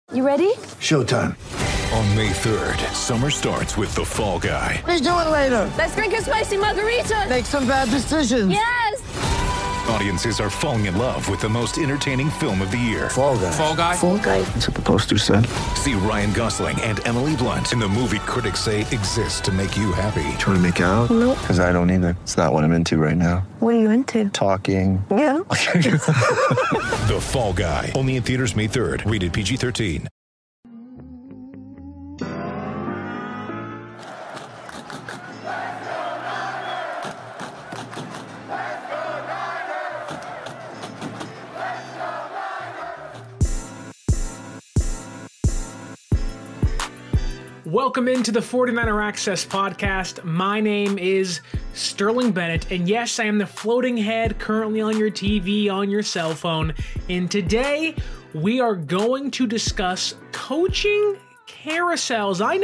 You ready? Showtime. On May 3rd, summer starts with The Fall Guy. Let's do it later. Let's drink a spicy margarita. Make some bad decisions. Yes! Audiences are falling in love with the most entertaining film of the year. Fall Guy. Fall Guy? Fall guy. That's what the poster said. See Ryan Gosling and Emily Blunt in the movie critics say exists to make you happy. Trying to make it out? Nope. Because I don't either. It's not what I'm into right now. What are you into? Talking. Yeah. The Fall Guy. Only in theaters May 3rd. Rated PG-13. Welcome into the 49er Access podcast. My name is Sterling Bennett, and yes, I am the floating head currently on your TV, on your cell phone. And today, we are going to discuss coaching carousels. I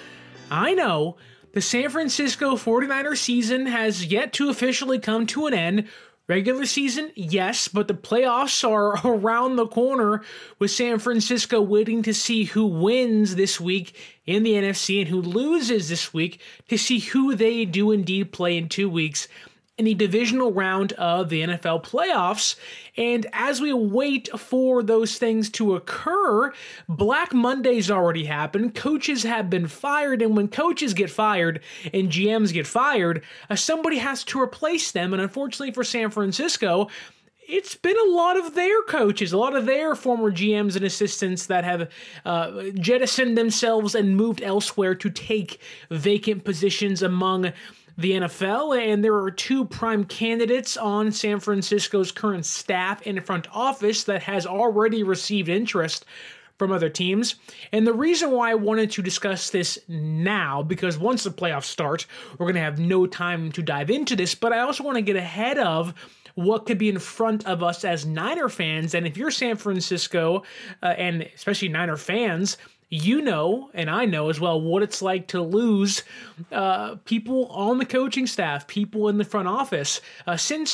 know, the San Francisco 49er season has yet to officially come to an end. Regular season, yes, but the playoffs are around the corner, with San Francisco waiting to see who wins this week in the NFC and who loses this week to see who they do indeed play in 2 weeks in the divisional round of the NFL playoffs. And as we wait for those things to occur, Black Monday's already happened. Coaches have been fired, and when coaches get fired and GMs get fired, somebody has to replace them. And unfortunately for San Francisco, it's been a lot of their coaches, a lot of their former GMs and assistants that have jettisoned themselves and moved elsewhere to take vacant positions among the NFL, and there are two prime candidates on San Francisco's current staff and front office that has already received interest from other teams. And the reason why I wanted to discuss this now, because once the playoffs start, we're going to have no time to dive into this, but I also want to get ahead of what could be in front of us as Niner fans. And if you're San Francisco, and especially Niner fans, you know, and I know as well, what it's like to lose people on the coaching staff, people in the front office. Since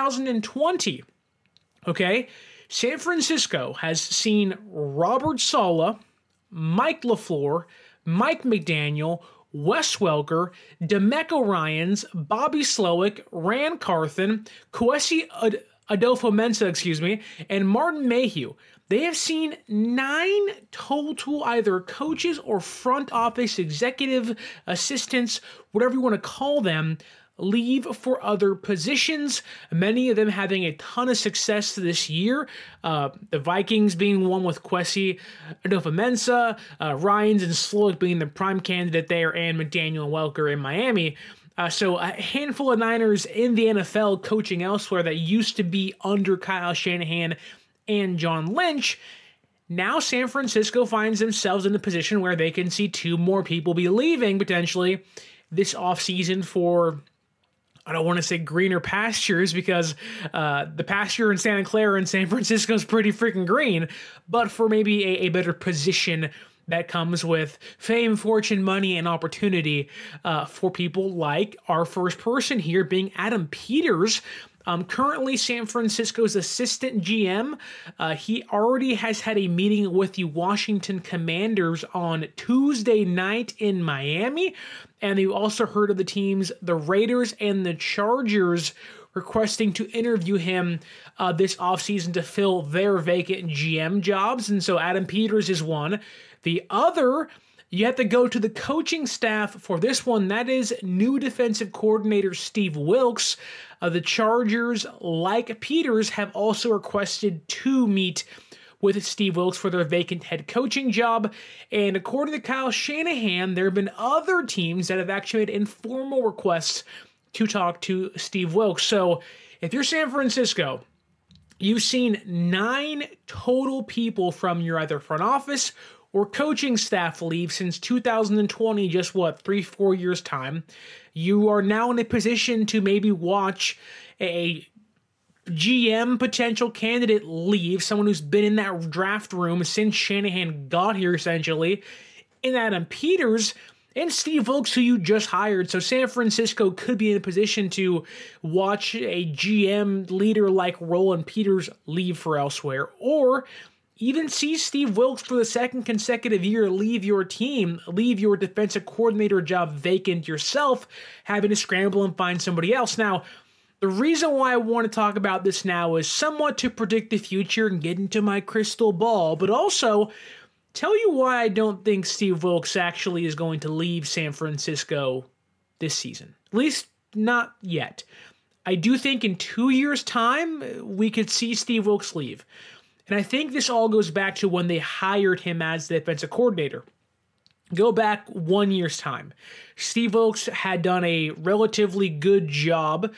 2020, okay, San Francisco has seen Robert Saleh, Mike LaFleur, Mike McDaniel, Wes Welker, D'Amico Ryans, Bobby Slowick, Ran Carthon, Kwesi Adofo-Mensah, and Martin Mayhew. They have seen 9 total either coaches or front office executive assistants, whatever you want to call them, leave for other positions, many of them having a ton of success this year. The Vikings being one with Kwesi Adofo-Mensah, Ryans and Slowick being the prime candidate there, and McDaniel and Welker in Miami. So a handful of Niners in the NFL coaching elsewhere that used to be under Kyle Shanahan and John Lynch. Now San Francisco finds themselves in a position where they can see 2 more people be leaving potentially this offseason for, I don't want to say greener pastures, because the pasture in Santa Clara and San Francisco is pretty freaking green, but for maybe a better position that comes with fame, fortune, money, and opportunity for people like our first person here being Adam Peters. Currently San Francisco's assistant GM. He already has had a meeting with the Washington Commanders on Tuesday night in Miami. And you also heard of the teams, the Raiders and the Chargers, requesting to interview him this offseason to fill their vacant GM jobs. And so Adam Peters is one. The other, you have to go to the coaching staff for this one. That is new defensive coordinator Steve Wilks. The Chargers, like Peters, have also requested to meet with Steve Wilks for their vacant head coaching job. And according to Kyle Shanahan, there have been other teams that have actually made informal requests to talk to Steve Wilks. So if you're San Francisco, you've seen 9 total people from your either front office or coaching staff leave since 2020, just 3-4 years time. You are now in a position to maybe watch a GM potential candidate leave, someone who's been in that draft room since Shanahan got here, essentially, in Adam Peters and Steve Wilks, who you just hired. So San Francisco could be in a position to watch a GM leader like Roland Peters leave for elsewhere, or even see Steve Wilks for the second consecutive year leave your team, leave your defensive coordinator job vacant yourself, having to scramble and find somebody else. Now, the reason why I want to talk about this now is somewhat to predict the future and get into my crystal ball, but also tell you why I don't think Steve Wilks actually is going to leave San Francisco this season. At least not yet. I do think in 2 years' time, we could see Steve Wilks leave. And I think this all goes back to when they hired him as the defensive coordinator. Go back 1 year's time. Steve Wilks had done a relatively good job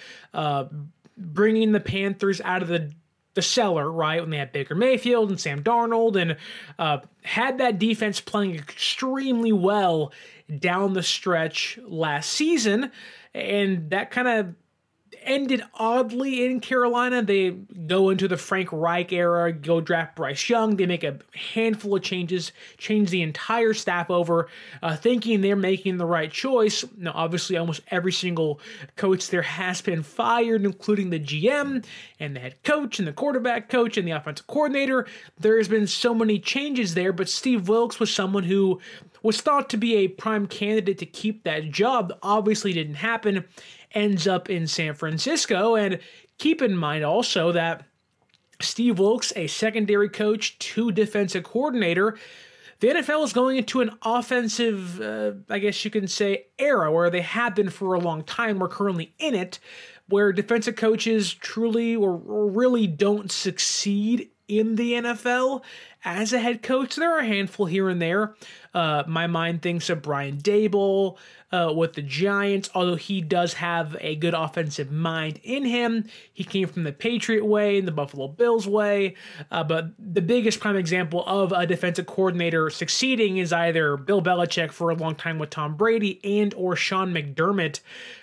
bringing the Panthers out of the cellar, right, when they had Baker Mayfield and Sam Darnold, and had that defense playing extremely well down the stretch last season. And that kind of ended oddly in Carolina. They go into the Frank Reich era, go draft Bryce Young. They make a handful of changes, change the entire staff over, thinking they're making the right choice. Now, obviously, almost every single coach there has been fired, including the GM and the head coach and the quarterback coach and the offensive coordinator. There's been so many changes there, but Steve Wilks was someone who was thought to be a prime candidate to keep that job. Obviously didn't happen. Ends up in San Francisco. And keep in mind also that Steve Wilks, a secondary coach to defensive coordinator, the NFL is going into an offensive, I guess you can say, era where they have been for a long time. We're currently in it, where defensive coaches truly or really don't succeed in the NFL as a head coach. There are a handful here and there. My mind thinks of Brian Daboll with the Giants, although he does have a good offensive mind in him. He came from the Patriot way and the Buffalo Bills way. But the biggest prime example of a defensive coordinator succeeding is either Bill Belichick for a long time with Tom Brady and or Sean McDermott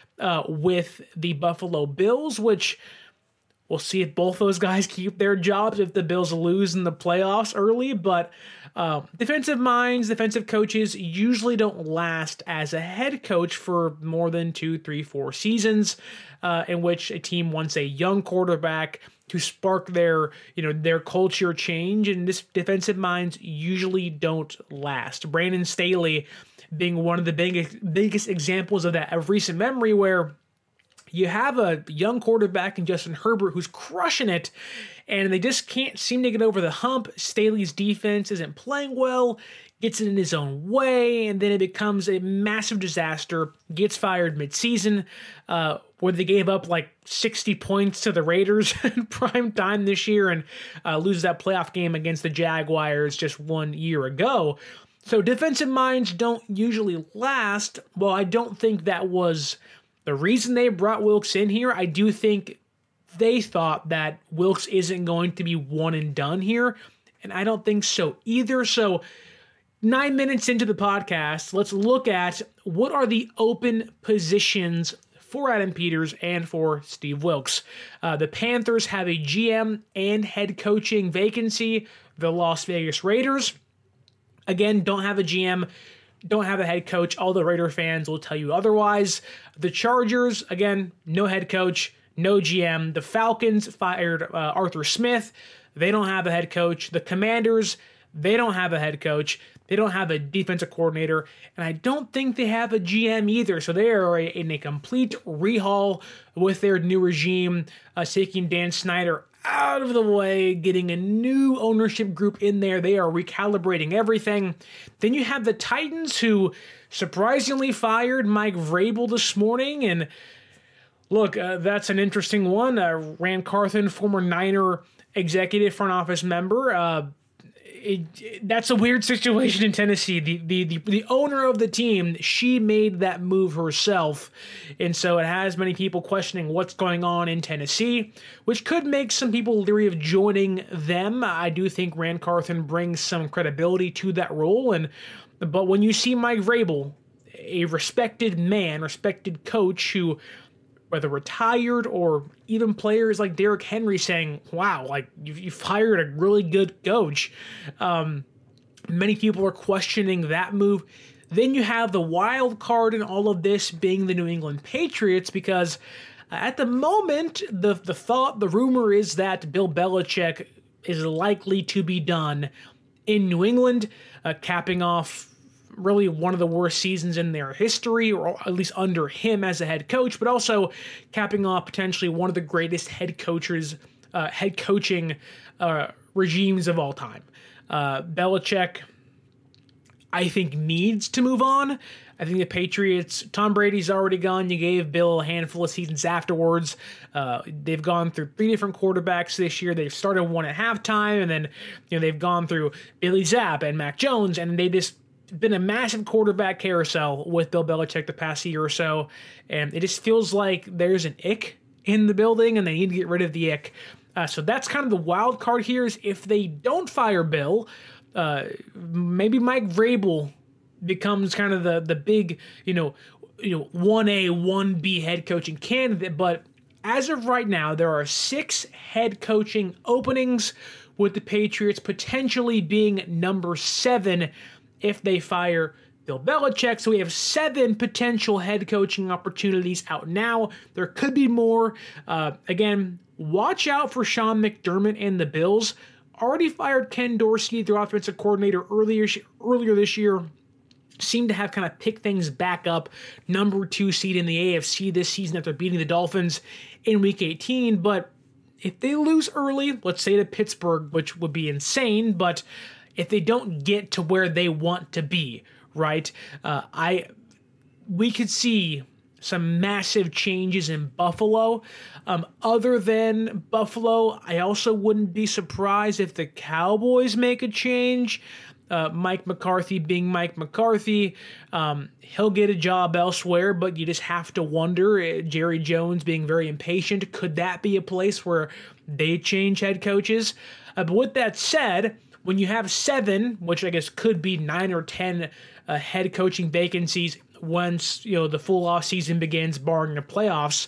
with the Buffalo Bills, which we'll see if both those guys keep their jobs if the Bills lose in the playoffs early. But defensive minds, defensive coaches usually don't last as a head coach for more than 2, 3, 4 seasons, in which a team wants a young quarterback to spark their culture change. And this defensive minds usually don't last. Brandon Staley being one of the biggest examples of that of recent memory, where you have a young quarterback in Justin Herbert who's crushing it, and they just can't seem to get over the hump. Staley's defense isn't playing well, gets it in his own way, and then it becomes a massive disaster, gets fired midseason, where they gave up like 60 points to the Raiders in prime time this year and lose that playoff game against the Jaguars just 1 year ago. So defensive minds don't usually last. Well, I don't think that was the reason they brought Wilks in here. I do think they thought that Wilks isn't going to be one and done here, and I don't think so either. So 9 minutes into the podcast, let's look at what are the open positions for Adam Peters and for Steve Wilks. The Panthers have a GM and head coaching vacancy. The Las Vegas Raiders, again, don't have a GM, don't have a head coach. All the Raider fans will tell you otherwise. The Chargers, again, no head coach, no GM. The Falcons fired Arthur Smith. They don't have a head coach. The Commanders, they don't have a head coach. They don't have a defensive coordinator. And I don't think they have a GM either. So they are in a complete rehaul with their new regime, taking Dan Snyder out of the way, getting a new ownership group in there. They are recalibrating everything. Then you have the Titans, who surprisingly fired Mike Vrabel this morning. And look, that's an interesting one. Ran Carthon, former Niner executive front office member. That's a weird situation in Tennessee. The owner of the team, she made that move herself. And so it has many people questioning what's going on in Tennessee, which could make some people leery of joining them. I do think Rand Carthon brings some credibility to that role. But when you see Mike Vrabel, a respected man, respected coach who, whether retired or even players like Derrick Henry saying, wow, like you fired a really good coach. Many people are questioning that move. Then you have the wild card in all of this being the New England Patriots, because at the moment, the rumor is that Bill Belichick is likely to be done in New England, capping off really one of the worst seasons in their history, or at least under him as a head coach, but also capping off potentially one of the greatest head coaching regimes of all time. Belichick, I think, needs to move on. I think the Patriots, Tom Brady's already gone. You gave Bill a handful of seasons afterwards. They've gone through 3 different quarterbacks this year. They've started one at halftime, and then they've gone through Billy Zapp and Mac Jones, and they just been a massive quarterback carousel with Bill Belichick the past year or so, and it just feels like there's an ick in the building, and they need to get rid of the ick. So that's kind of the wild card here, is if they don't fire Bill, maybe Mike Vrabel becomes kind of the big, 1A, 1B head coaching candidate. But as of right now, there are 6 head coaching openings, with the Patriots potentially being number 7 if they fire Bill Belichick. So we have 7 potential head coaching opportunities out now. There could be more. Again, watch out for Sean McDermott and the Bills. Already fired Ken Dorsey, their offensive coordinator, earlier this year. Seem to have kind of picked things back up. Number 2 seed in the AFC this season after beating the Dolphins in Week 18. But if they lose early, let's say to Pittsburgh, which would be insane, but if they don't get to where they want to be, right? We could see some massive changes in Buffalo. Other than Buffalo, I also wouldn't be surprised if the Cowboys make a change. Mike McCarthy being Mike McCarthy, he'll get a job elsewhere, but you just have to wonder, Jerry Jones being very impatient, could that be a place where they change head coaches? But with that said, when you have 7, which I guess could be 9 or 10 head coaching vacancies once the full off season begins, barring the playoffs,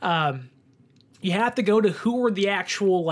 you have to go to who are the actual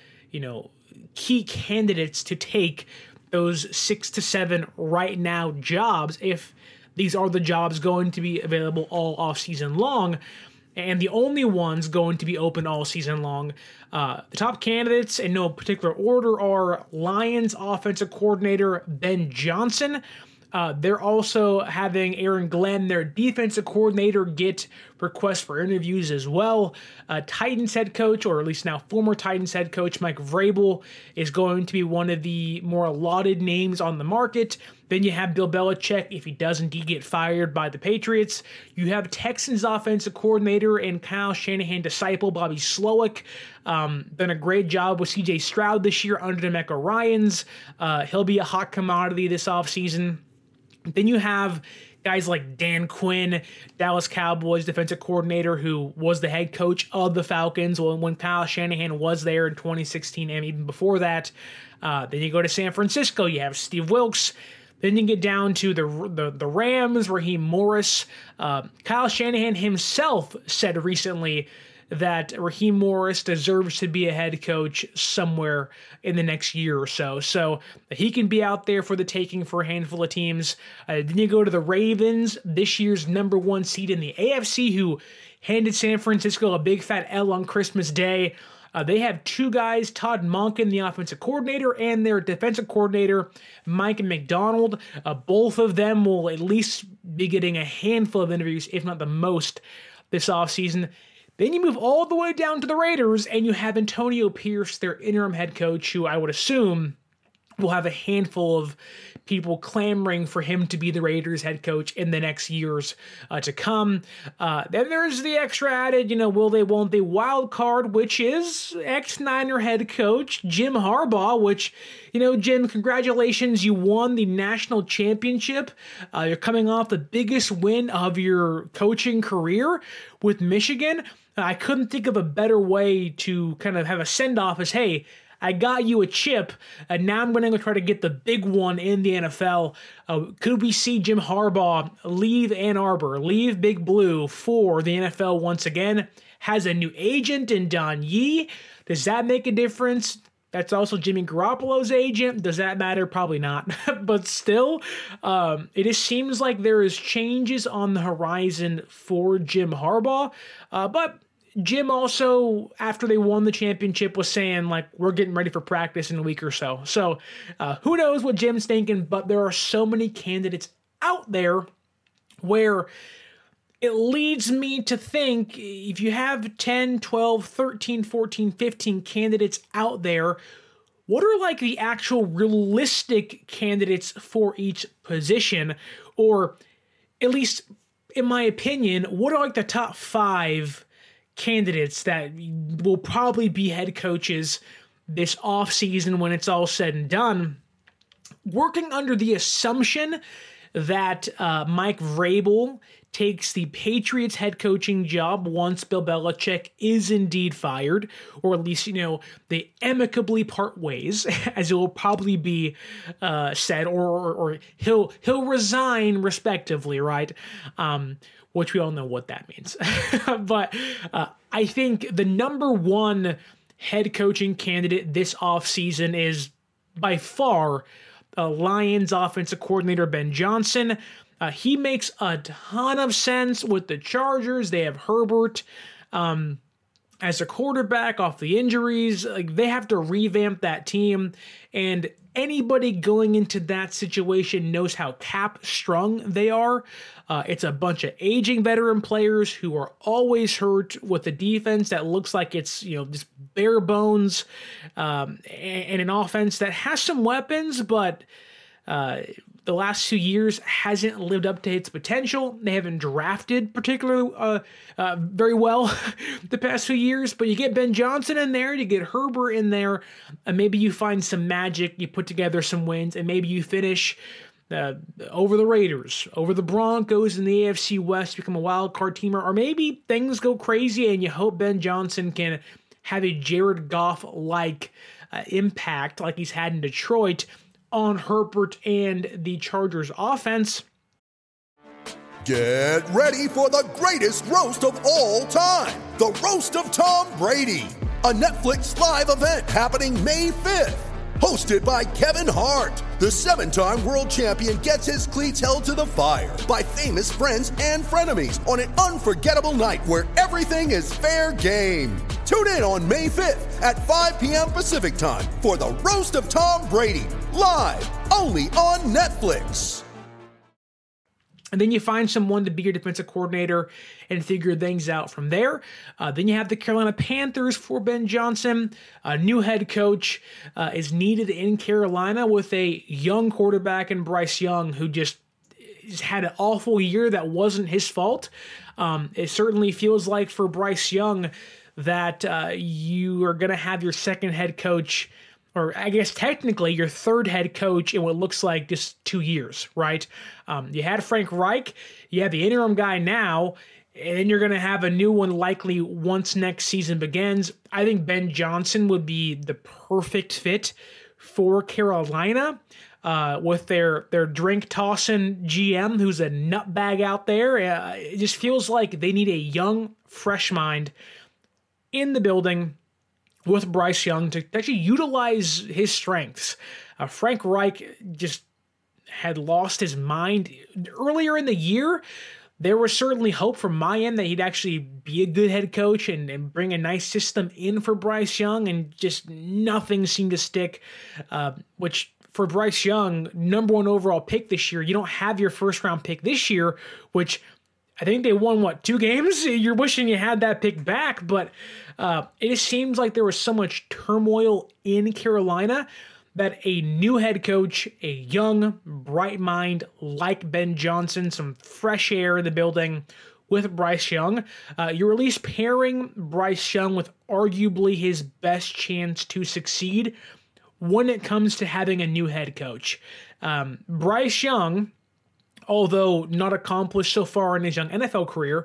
key candidates to take those 6 to 7 right now jobs, if these are the jobs going to be available all off season long, and the only ones going to be open all season long. The top candidates in no particular order are Lions offensive coordinator Ben Johnson. They're also having Aaron Glenn, their defensive coordinator, get requests for interviews as well. Titans head coach, or at least now former Titans head coach, Mike Vrabel, is going to be one of the more lauded names on the market. Then you have Bill Belichick, if he does indeed get fired by the Patriots. You have Texans offensive coordinator and Kyle Shanahan disciple Bobby Slowick. Done a great job with C.J. Stroud this year under DeMeco Ryans. He'll be a hot commodity this offseason. Then you have guys like Dan Quinn, Dallas Cowboys defensive coordinator, who was the head coach of the Falcons when Kyle Shanahan was there in 2016 and even before that. Then you go to San Francisco, you have Steve Wilks. Then you get down to the Rams, Raheem Morris. Kyle Shanahan himself said recently that Raheem Morris deserves to be a head coach somewhere in the next year or so. So he can be out there for the taking for a handful of teams. Then you go to the Ravens, this year's number 1 seed in the AFC, who handed San Francisco a big fat L on Christmas Day. They have 2 guys, Todd Monken, the offensive coordinator, and their defensive coordinator, Mike McDonald. Both of them will at least be getting a handful of interviews, if not the most, this offseason. Then you move all the way down to the Raiders, and you have Antonio Pierce, their interim head coach, who I would assume will have a handful of people clamoring for him to be the Raiders head coach in the next years to come. Then there's the extra added, will they, won't they wild card, which is ex-Niner head coach Jim Harbaugh, which, Jim, congratulations. You won the national championship. You're coming off the biggest win of your coaching career with Michigan. I couldn't think of a better way to kind of have a send-off as, hey, I got you a chip, and now I'm going to try to get the big one in the NFL. Could we see Jim Harbaugh leave Ann Arbor, leave Big Blue for the NFL once again? Has a new agent in Don Yee. Does that make a difference? That's also Jimmy Garoppolo's agent. Does that matter? Probably not. But still, it just seems like there is changes on the horizon for Jim Harbaugh. But Jim also, after they won the championship, was saying, like, we're getting ready for practice in a week or so. So who knows what Jim's thinking, but there are so many candidates out there where it leads me to think if you have 10, 12, 13, 14, 15 candidates out there, what are like the actual realistic candidates for each position? Or at least, in my opinion, what are like the top 5 candidates that will probably be head coaches this offseason when it's all said and done, working under the assumption that Mike Vrabel takes the Patriots head coaching job once Bill Belichick is indeed fired, or at least, they amicably part ways, as it will probably be said, or he'll resign respectively, right? Which we all know what that means. But I think the number one head coaching candidate this offseason is by far Lions offensive coordinator Ben Johnson. He makes a ton of sense with the Chargers. They have Herbert as a quarterback off the injuries. Like, they have to revamp that team, and anybody going into that situation knows how cap strung they are. It's a bunch of aging veteran players who are always hurt with a defense that looks like it's, just bare bones, and an offense that has some weapons, but the last 2 years hasn't lived up to its potential. They haven't drafted particularly very well the past few years, but you get Ben Johnson in there, you get Herbert in there, and maybe you find some magic, you put together some wins, and maybe you finish over the Raiders, over the Broncos in the AFC West, become a wild card team, or maybe things go crazy and you hope Ben Johnson can have a Jared Goff-like impact like he's had in Detroit on Herbert and the Chargers offense. Get ready for the greatest roast of all time, the Roast of Tom Brady, a Netflix live event happening May 5th. Hosted by Kevin Hart, the 7-time world champion gets his cleats held to the fire by famous friends and frenemies on an unforgettable night where everything is fair game. Tune in on May 5th at 5 p.m. Pacific time for the Roast of Tom Brady, live only on Netflix. And then you find someone to be your defensive coordinator and figure things out from there. Then you have the Carolina Panthers for Ben Johnson. A new head coach is needed in Carolina with a young quarterback in Bryce Young, who just had an awful year that wasn't his fault. It certainly feels like for Bryce Young that you are going to have your second head coach, or I guess technically your third head coach in what looks like just 2 years, right? You had Frank Reich, you have the interim guy now, and then you're going to have a new one likely once next season begins. I think Ben Johnson would be the perfect fit for Carolina with their drink-tossing GM who's a nutbag out there. It just feels like they need a young, fresh mind in the building with Bryce Young to actually utilize his strengths. Frank Reich just had lost his mind earlier in the year. There was certainly hope from my end that he'd actually be a good head coach and bring a nice system in for Bryce Young, and just nothing seemed to stick, which for Bryce Young, number 1 overall pick this year, you don't have your first round pick this year, which I think they won, 2 games? You're wishing you had that pick back, but it just seems like there was so much turmoil in Carolina that a new head coach, a young, bright mind like Ben Johnson, some fresh air in the building with Bryce Young, you're at least pairing Bryce Young with arguably his best chance to succeed when it comes to having a new head coach. Bryce Young, although not accomplished so far in his young NFL career,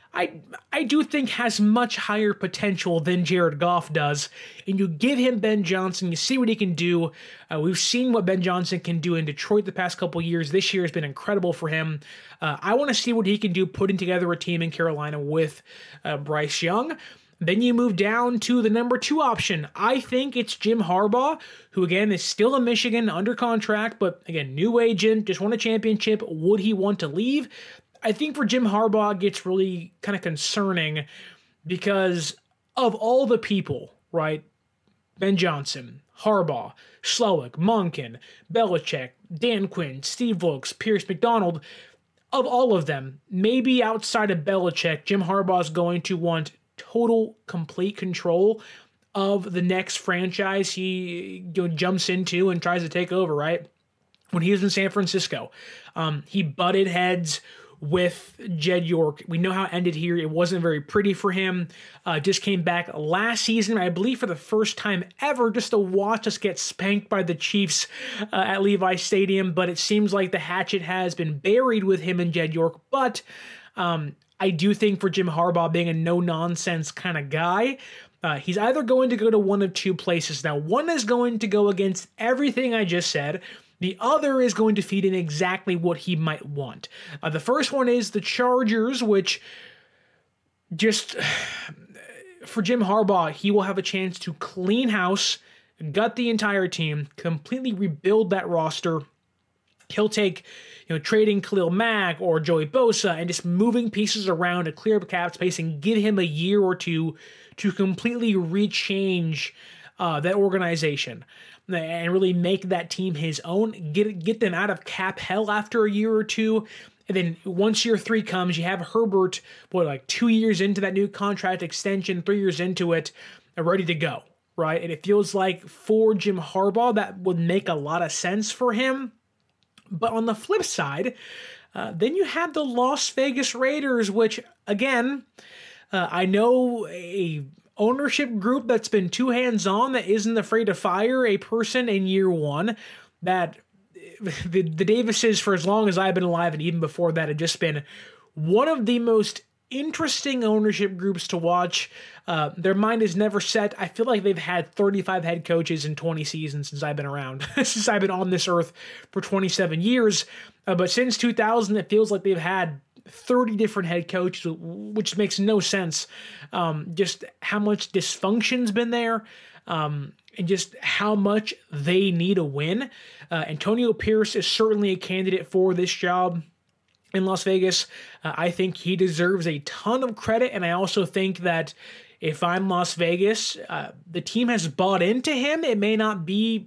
I do think has much higher potential than Jared Goff does. And you give him Ben Johnson, you see what he can do. We've seen what Ben Johnson can do in Detroit the past couple years. This year has been incredible for him. I want to see what he can do putting together a team in Carolina with Bryce Young. Then you move down to the number 2 option. I think it's Jim Harbaugh, who again is still in Michigan under contract, but again, new agent, just won a championship. Would he want to leave? I think for Jim Harbaugh, it gets really kind of concerning because of all the people, right? Ben Johnson, Harbaugh, Slowick, Monken, Belichick, Dan Quinn, Steve Wilkes, Pierce McDonald, of all of them, maybe outside of Belichick, Jim Harbaugh is going to want total, complete control of the next franchise he jumps into and tries to take over, right? When he was in San Francisco, he butted heads with Jed York. We know how it ended here. It wasn't very pretty for him. Just came back last season, I believe for the first time ever, just to watch us get spanked by the Chiefs at Levi Stadium. But it seems like the hatchet has been buried with him and Jed York. But I do think for Jim Harbaugh being a no-nonsense kind of guy, he's either going to go to one of two places. Now, one is going to go against everything I just said. The other is going to feed in exactly what he might want. The first one is the Chargers, which just, for Jim Harbaugh, he will have a chance to clean house, gut the entire team, completely rebuild that roster. He'll take, trading Khalil Mack or Joey Bosa and just moving pieces around to clear up cap space and give him a year or two to completely rechange that organization and really make that team his own, get them out of cap hell after a year or two. And then once year 3 comes, you have Herbert, 2 years into that new contract extension, 3 years into it, ready to go, right? And it feels like for Jim Harbaugh, that would make a lot of sense for him. But on the flip side, then you have the Las Vegas Raiders, which, again, I know a ownership group that's been too hands-on, that isn't afraid to fire a person in year 1, that the Davises, for as long as I've been alive and even before that, have just been one of the most interesting ownership groups to watch. Their mind is never set. I feel like they've had 35 head coaches in 20 seasons since I've been around, since I've been on this earth for 27 years. But since 2000, it feels like they've had 30 different head coaches, which makes no sense. Just how much dysfunction's been there, and just how much they need a win. Antonio Pierce is certainly a candidate for this job in Las Vegas. I think he deserves a ton of credit, and I also think that if I'm Las Vegas, the team has bought into him. It may not be,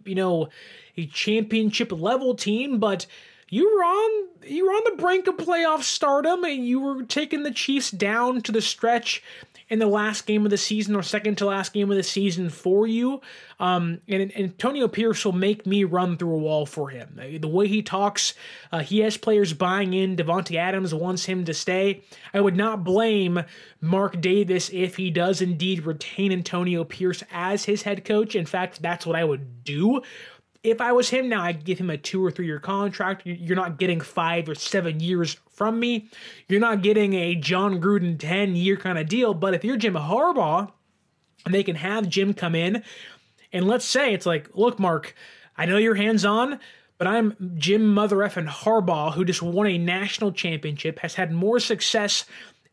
a championship level team, but you were on the brink of playoff stardom, and you were taking the Chiefs down to the stretch in the last game of the season, or second to last game of the season for you. And Antonio Pierce will make me run through a wall for him. The way he talks, he has players buying in. Devontae Adams wants him to stay. I would not blame Mark Davis if he does indeed retain Antonio Pierce as his head coach. In fact, that's what I would do. If I was him now, I'd give him a 2 or 3 year contract. You're not getting 5 or 7 years from me. You're not getting a John Gruden 10-year kind of deal. But if you're Jim Harbaugh, and they can have Jim come in, and let's say it's like, look, Mark, I know you're hands-on, but I'm Jim Mother effing Harbaugh, who just won a national championship, has had more success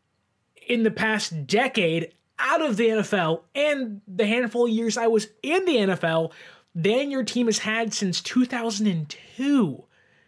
in the past decade out of the NFL and the handful of years I was in the NFL than your team has had since 2002.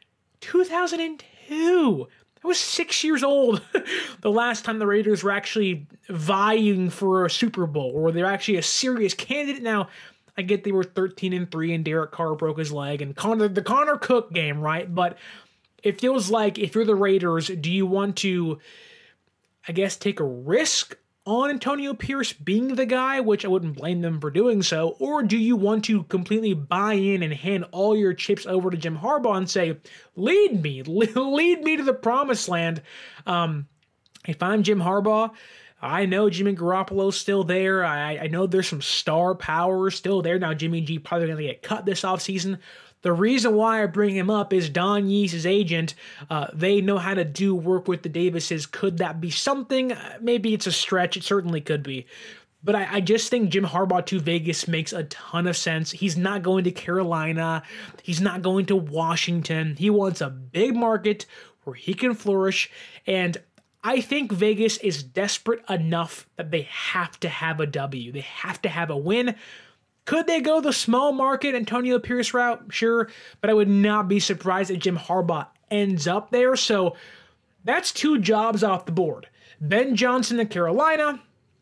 2002. I was 6 years old the last time the Raiders were actually vying for a Super Bowl, or they're actually a serious candidate. Now, I get they were 13-3 and Derek Carr broke his leg and the Connor Cook game, right? But it feels like if you're the Raiders, do you want to, I guess, take a risk on Antonio Pierce being the guy, which I wouldn't blame them for doing so, or do you want to completely buy in and hand all your chips over to Jim Harbaugh and say, lead me to the promised land? If I'm Jim Harbaugh, I know Jimmy Garoppolo's still there. I know there's some star power still there. Now, Jimmy G probably going to get cut this offseason. The reason why I bring him up is Don Yee's agent. They know how to do work with the Davises. Could that be something? Maybe it's a stretch. It certainly could be. But I just think Jim Harbaugh to Vegas makes a ton of sense. He's not going to Carolina. He's not going to Washington. He wants a big market where he can flourish. And I think Vegas is desperate enough that they have to have a W. They have to have a win. Could they go the small market Antonio Pierce route? Sure, but I would not be surprised if Jim Harbaugh ends up there. So that's 2 jobs off the board. Ben Johnson in Carolina,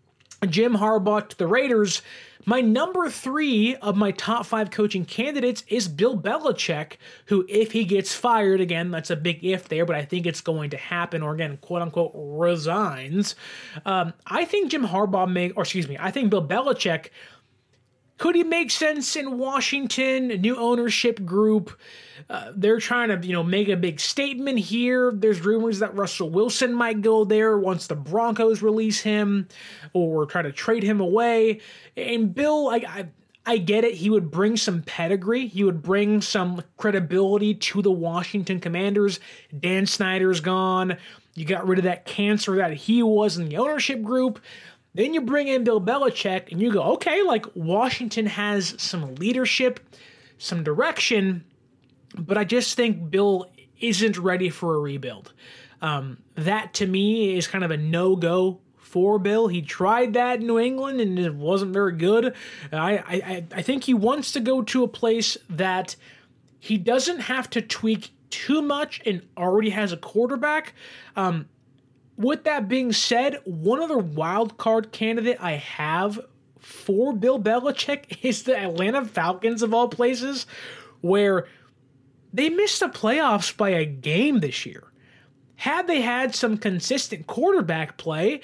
Jim Harbaugh to the Raiders, my number 3 of my top 5 coaching candidates is Bill Belichick, who, if he gets fired, again, that's a big if there, but I think it's going to happen, or again, quote-unquote, resigns. I think Jim Harbaugh I think Bill Belichick, could he make sense in Washington? A new ownership group. They're trying to, make a big statement here. There's rumors that Russell Wilson might go there once the Broncos release him or try to trade him away. And Bill, I get it. He would bring some pedigree. He would bring some credibility to the Washington Commanders. Dan Snyder's gone. You got rid of that cancer that he was in the ownership group. Then you bring in Bill Belichick and you go, okay, Washington has some leadership, some direction, but I just think Bill isn't ready for a rebuild. That to me is kind of a no-go for Bill. He tried that in New England and it wasn't very good. I think he wants to go to a place that he doesn't have to tweak too much and already has a quarterback. With that being said, one other wild card candidate I have for Bill Belichick is the Atlanta Falcons, of all places, where they missed the playoffs by a game this year. Had they had some consistent quarterback play,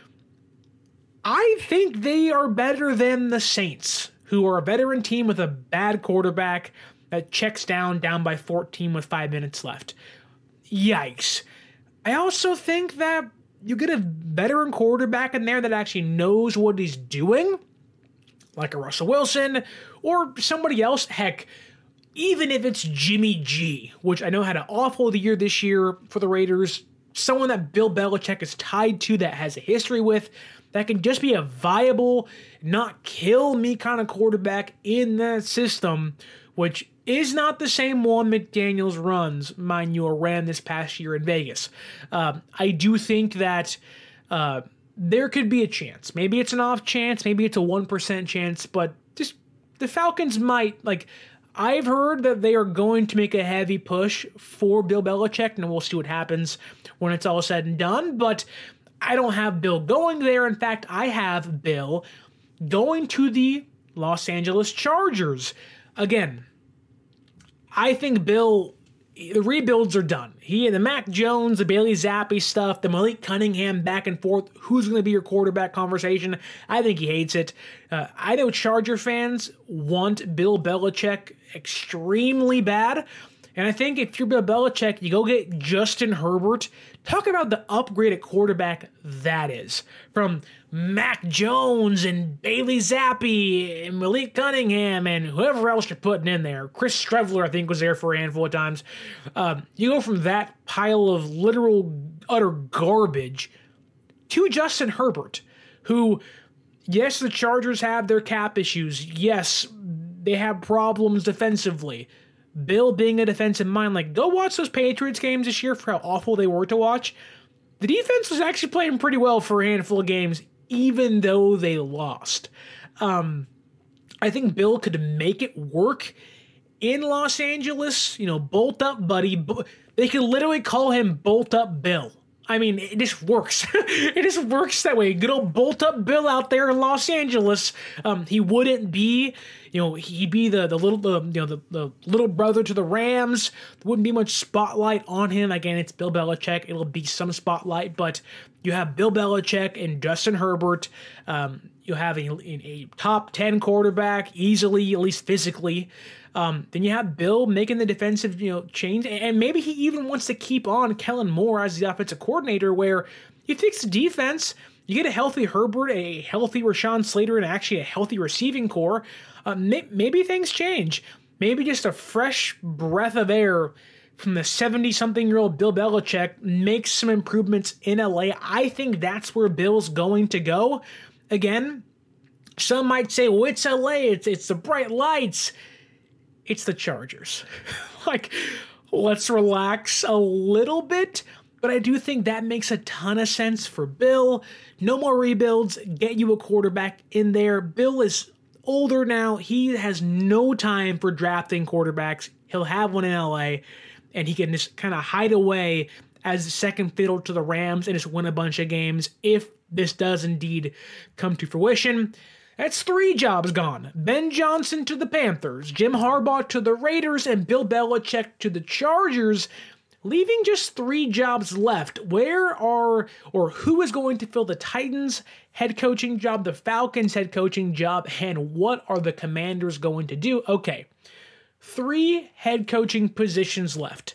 I think they are better than the Saints, who are a veteran team with a bad quarterback that checks down by 14 with 5 minutes left. Yikes. I also think that you get a veteran quarterback in there that actually knows what he's doing, like a Russell Wilson or somebody else. Heck, even if it's Jimmy G, which I know had an awful year this year for the Raiders, someone that Bill Belichick is tied to, that has a history with, that can just be a viable, not kill me kind of quarterback in that system, which is not the same one McDaniels runs, mind you, or ran this past year in Vegas. I do think that there could be a chance. Maybe it's an off chance, maybe it's a 1% chance, but just the Falcons might, I've heard that they are going to make a heavy push for Bill Belichick, and we'll see what happens when it's all said and done, but I don't have Bill going there. In fact, I have Bill going to the Los Angeles Chargers. Again, I think Bill, the rebuilds are done. He and the Mac Jones, the Bailey Zappi stuff, the Malik Cunningham back and forth, who's going to be your quarterback conversation, I think he hates it. I know Charger fans want Bill Belichick extremely bad. And I think if you're Bill Belichick, you go get Justin Herbert. Talk about the upgraded quarterback that is. From Mac Jones and Bailey Zappi and Malik Cunningham and whoever else you're putting in there. Chris Streveler, I think, was there for a handful of times. You go from that pile of literal, utter garbage to Justin Herbert, who, yes, the Chargers have their cap issues. Yes, they have problems defensively. Bill being a defensive mind, go watch those Patriots games this year for how awful they were to watch. The defense was actually playing pretty well for a handful of games, even though they lost. I think Bill could make it work in Los Angeles. Bolt up, buddy. They could literally call him Bolt Up Bill. I mean, it just works. It just works that way. Good old Bolt Up Bill out there in Los Angeles. He wouldn't be, he'd be the little brother to the Rams. There wouldn't be much spotlight on him. Again, it's Bill Belichick. It'll be some spotlight, but you have Bill Belichick and Justin Herbert. You have a top 10 quarterback easily, at least physically. Then you have Bill making the defensive, change, and maybe he even wants to keep on Kellen Moore as the offensive coordinator, where you fix the defense, you get a healthy Herbert, a healthy Rashawn Slater, and actually a healthy receiving core. Maybe things change. Maybe just a fresh breath of air from the 70-something-year-old Bill Belichick makes some improvements in LA. I think that's where Bill's going to go. Again, some might say, well, it's LA, it's the bright lights. It's the Chargers. Let's relax a little bit. But I do think that makes a ton of sense for Bill. No more rebuilds. Get you a quarterback in there. Bill is older now. He has no time for drafting quarterbacks. He'll have one in LA, and he can just kind of hide away as second fiddle to the Rams and just win a bunch of games if this does indeed come to fruition. That's 3 jobs gone. Ben Johnson to the Panthers, Jim Harbaugh to the Raiders, and Bill Belichick to the Chargers, leaving just 3 jobs left. Who is going to fill the Titans head coaching job, the Falcons head coaching job, and what are the Commanders going to do? Okay, 3 head coaching positions left.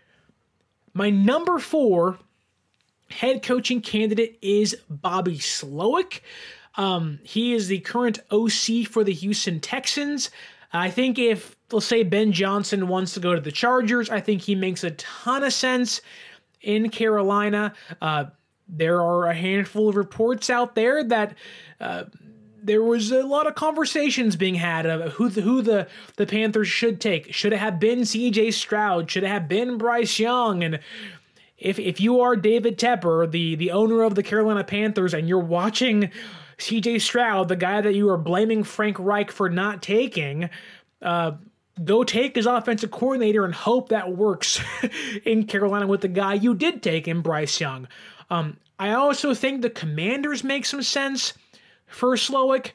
My number 4 head coaching candidate is Bobby Slowik. He is the current OC for the Houston Texans. I think if, let's say, Ben Johnson wants to go to the Chargers, I think he makes a ton of sense in Carolina. There are a handful of reports out there that there was a lot of conversations being had of who the Panthers should take. Should it have been C.J. Stroud? Should it have been Bryce Young? And if you are David Tepper, the owner of the Carolina Panthers, and you're watching C.J. Stroud, the guy that you are blaming Frank Reich for not taking, go take his offensive coordinator and hope that works in Carolina with the guy you did take in Bryce Young. I also think the Commanders make some sense for Slowik.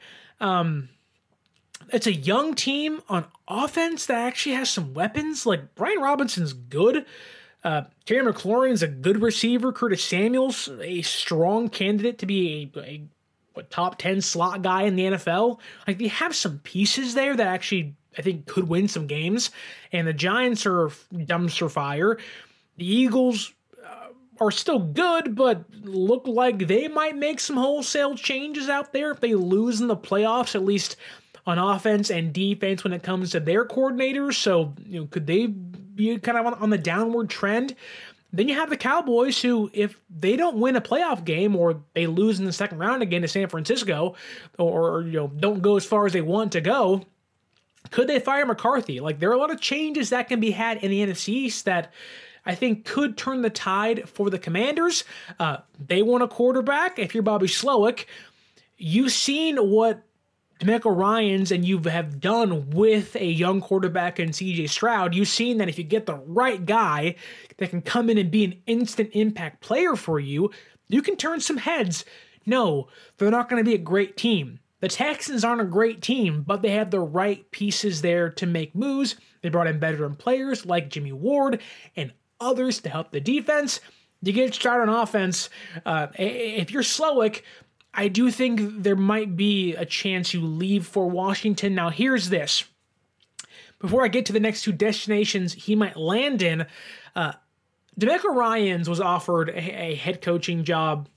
It's a young team on offense that actually has some weapons. Like, Brian Robinson's good. Terry McLaurin's a good receiver. Curtis Samuel's a strong candidate to be a top 10 slot guy in the NFL. Like, they have some pieces there that actually, I think, could win some games. And the Giants are dumpster fire. The Eagles are still good, but look like they might make some wholesale changes out there if they lose in the playoffs, at least on offense and defense when it comes to their coordinators. So, could they be kind of on the downward trend? Then you have the Cowboys, who, if they don't win a playoff game or they lose in the second round again to San Francisco, or don't go as far as they want to go, could they fire McCarthy? Like, there are a lot of changes that can be had in the NFC East that I think could turn the tide for the Commanders. They want a quarterback. If you're Bobby Slowik, you've seen what DeMeco Ryans and you have done with a young quarterback in C.J. Stroud. You've seen that if you get the right guy that can come in and be an instant impact player for you, you can turn some heads. No, they're not going to be a great team. The Texans aren't a great team, but they have the right pieces there to make moves. They brought in veteran players like Jimmy Ward and others to help the defense. You get Stroud on offense. If you're Slowik, I do think there might be a chance you leave for Washington. Now, here's this. Before I get to the next 2 destinations he might land in, DeMeco Ryans was offered a head coaching job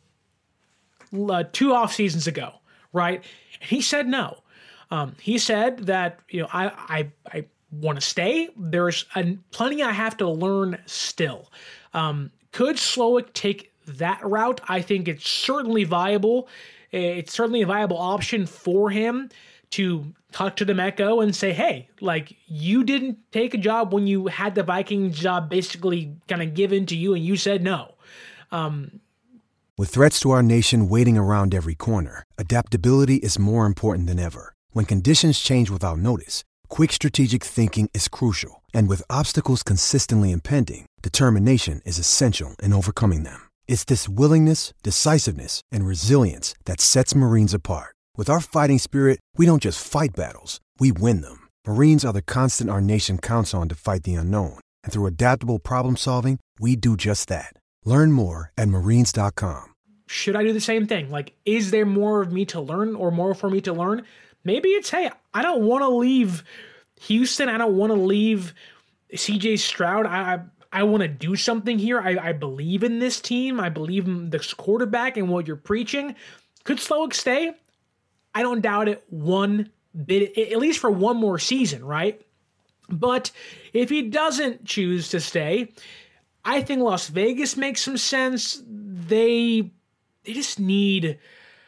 2 off seasons ago, right? And he said no. He said that, I want to stay. There's plenty I have to learn still. Could Slowik take that route? I think it's certainly viable. It's certainly a viable option for him to talk to DeMeco and say, hey, like, you didn't take a job when you had the Vikings job basically kind of given to you and you said no. With threats to our nation waiting around every corner, adaptability is more important than ever. When conditions change without notice, quick strategic thinking is crucial. And with obstacles consistently impending, determination is essential in overcoming them. It's this willingness, decisiveness, and resilience that sets Marines apart. With our fighting spirit, we don't just fight battles, we win them. Marines are the constant our nation counts on to fight the unknown. And through adaptable problem solving, we do just that. Learn more at marines.com. Should I do the same thing? Like, is there more of me to learn or more for me to learn? Maybe it's, hey, I don't want to leave Houston. I don't want to leave C.J. Stroud. I want to do something here. I believe in this team. I believe in this quarterback and what you're preaching. Could Slowik stay? I don't doubt it one bit, at least for one more season, right? But if he doesn't choose to stay, I think Las Vegas makes some sense. They just need...